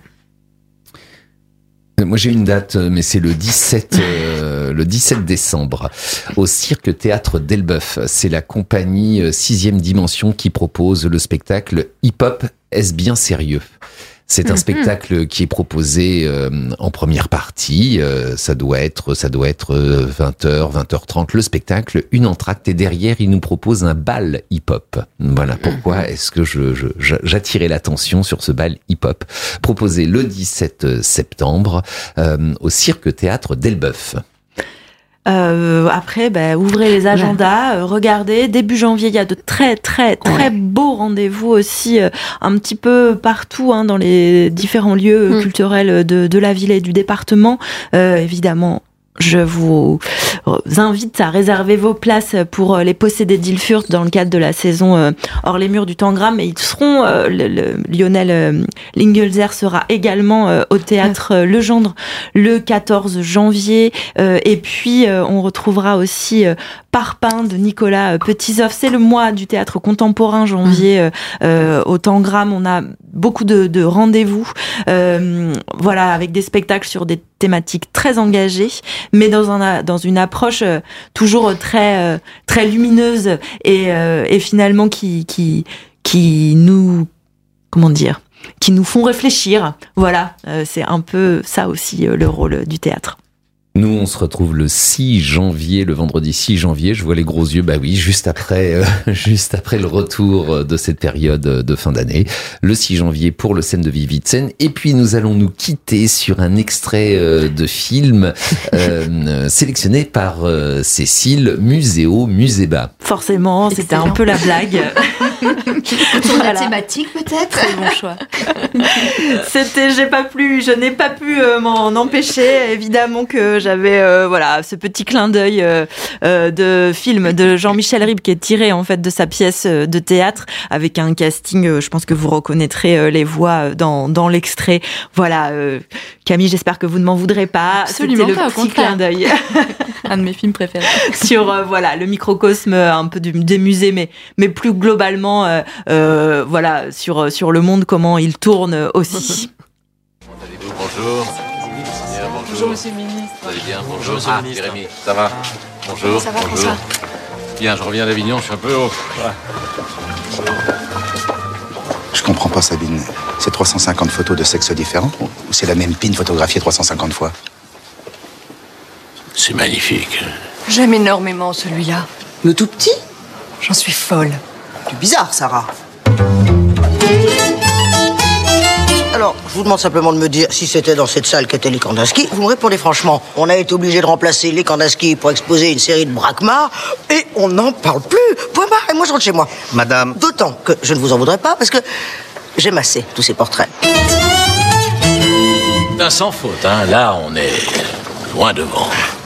Speaker 6: Moi j'ai une date, mais c'est le dix-sept, euh, le dix-sept décembre au Cirque Théâtre d'Elbeuf. C'est la compagnie Sixième Dimension qui propose le spectacle Hip Hop Est-ce bien sérieux ? C'est un spectacle qui est proposé euh, en première partie. Euh, ça doit être, ça doit être vingt heures, vingt heures trente le spectacle, une entracte et derrière il nous propose un bal hip-hop. Voilà pourquoi est-ce que je, je, j'attirais l'attention sur ce bal hip-hop proposé le dix-sept septembre euh, au Cirque Théâtre d'Elbeuf.
Speaker 10: Euh, après, bah, ouvrez les agendas, euh, regardez. Début janvier, il y a de très très très ouais. beaux rendez-vous aussi, euh, un petit peu partout hein, dans les différents lieux mmh. culturels de, de la ville et du département. Euh, évidemment, je vous invite à réserver vos places pour les Possédés d'Ilfurt dans le cadre de la saison euh, hors les murs du Tangram. Et ils seront, euh, le, le, Lionel euh, Lingelzer sera également euh, au théâtre euh, Legendre le quatorze janvier. Euh, et puis, euh, on retrouvera aussi euh, Parpaing de Nicolas Petizoff. C'est le mois du théâtre contemporain, janvier, euh, euh, au Tangram. On a beaucoup de, de rendez-vous, euh, voilà, avec des spectacles sur des thématiques très engagées, mais dans un dans une approche euh, toujours très euh, très lumineuse et euh, et finalement qui qui qui nous comment dire qui nous font réfléchir. Voilà, euh, c'est un peu ça aussi euh, le rôle du théâtre.
Speaker 6: Nous, on se retrouve le six janvier, le vendredi six janvier. Je vois les gros yeux, bah oui, juste après, euh, juste après le retour de cette période de fin d'année. Le six janvier pour le Scène de Vivitzen. Et puis, nous allons nous quitter sur un extrait euh, de film euh, sélectionné par euh, Cécile, Muséo Muséba.
Speaker 10: Forcément, c'était un peu la blague.
Speaker 11: Sur la thématique, peut-être.
Speaker 10: Très bon choix. C'était, j'ai pas pu, je n'ai pas pu euh, m'en empêcher. Évidemment que j'avais, euh, voilà, ce petit clin d'œil euh, euh, de film de Jean-Michel Ribes qui est tiré en fait de sa pièce de théâtre avec un casting. Euh, je pense que vous reconnaîtrez euh, les voix dans dans l'extrait. Voilà, euh, Camille, j'espère que vous ne m'en voudrez pas.
Speaker 13: Absolument
Speaker 10: C'était
Speaker 13: pas,
Speaker 10: le petit clin d'œil.
Speaker 13: Un de mes films préférés.
Speaker 10: Sur euh, voilà le microcosme un peu du, des musées, mais mais plus globalement, euh, euh, voilà sur sur le monde comment il tourne aussi.
Speaker 18: Bonjour. Bien, bonjour.
Speaker 13: Bonjour Monsieur le Ministre.
Speaker 18: Vous allez bien? Bonjour.
Speaker 13: Bonjour,
Speaker 18: Ah, Jérémy, ça va? Bonjour.
Speaker 13: Ça va,
Speaker 18: bonjour.
Speaker 13: François?
Speaker 18: Bien, je reviens d'Avignon, je suis un peu haut. Voilà.
Speaker 19: Je comprends pas, Sabine. C'est trois cent cinquante photos de sexes différents ou c'est la même pine photographiée trois cent cinquante fois?
Speaker 18: C'est magnifique.
Speaker 20: J'aime énormément celui-là.
Speaker 21: Le tout petit?
Speaker 20: J'en suis folle.
Speaker 21: C'est bizarre, Sarah. Alors, je vous demande simplement de me dire si c'était dans cette salle qu'étaient les Kandinsky. Vous me répondez franchement. On a été obligé de remplacer les Kandinsky pour exposer une série de braquemars et on n'en parle plus. Point barre. Et moi, je rentre chez moi.
Speaker 19: Madame.
Speaker 21: D'autant que je ne vous en voudrais pas parce que j'aime assez tous ces portraits.
Speaker 18: Putain, sans faute, hein. Là, on est loin devant.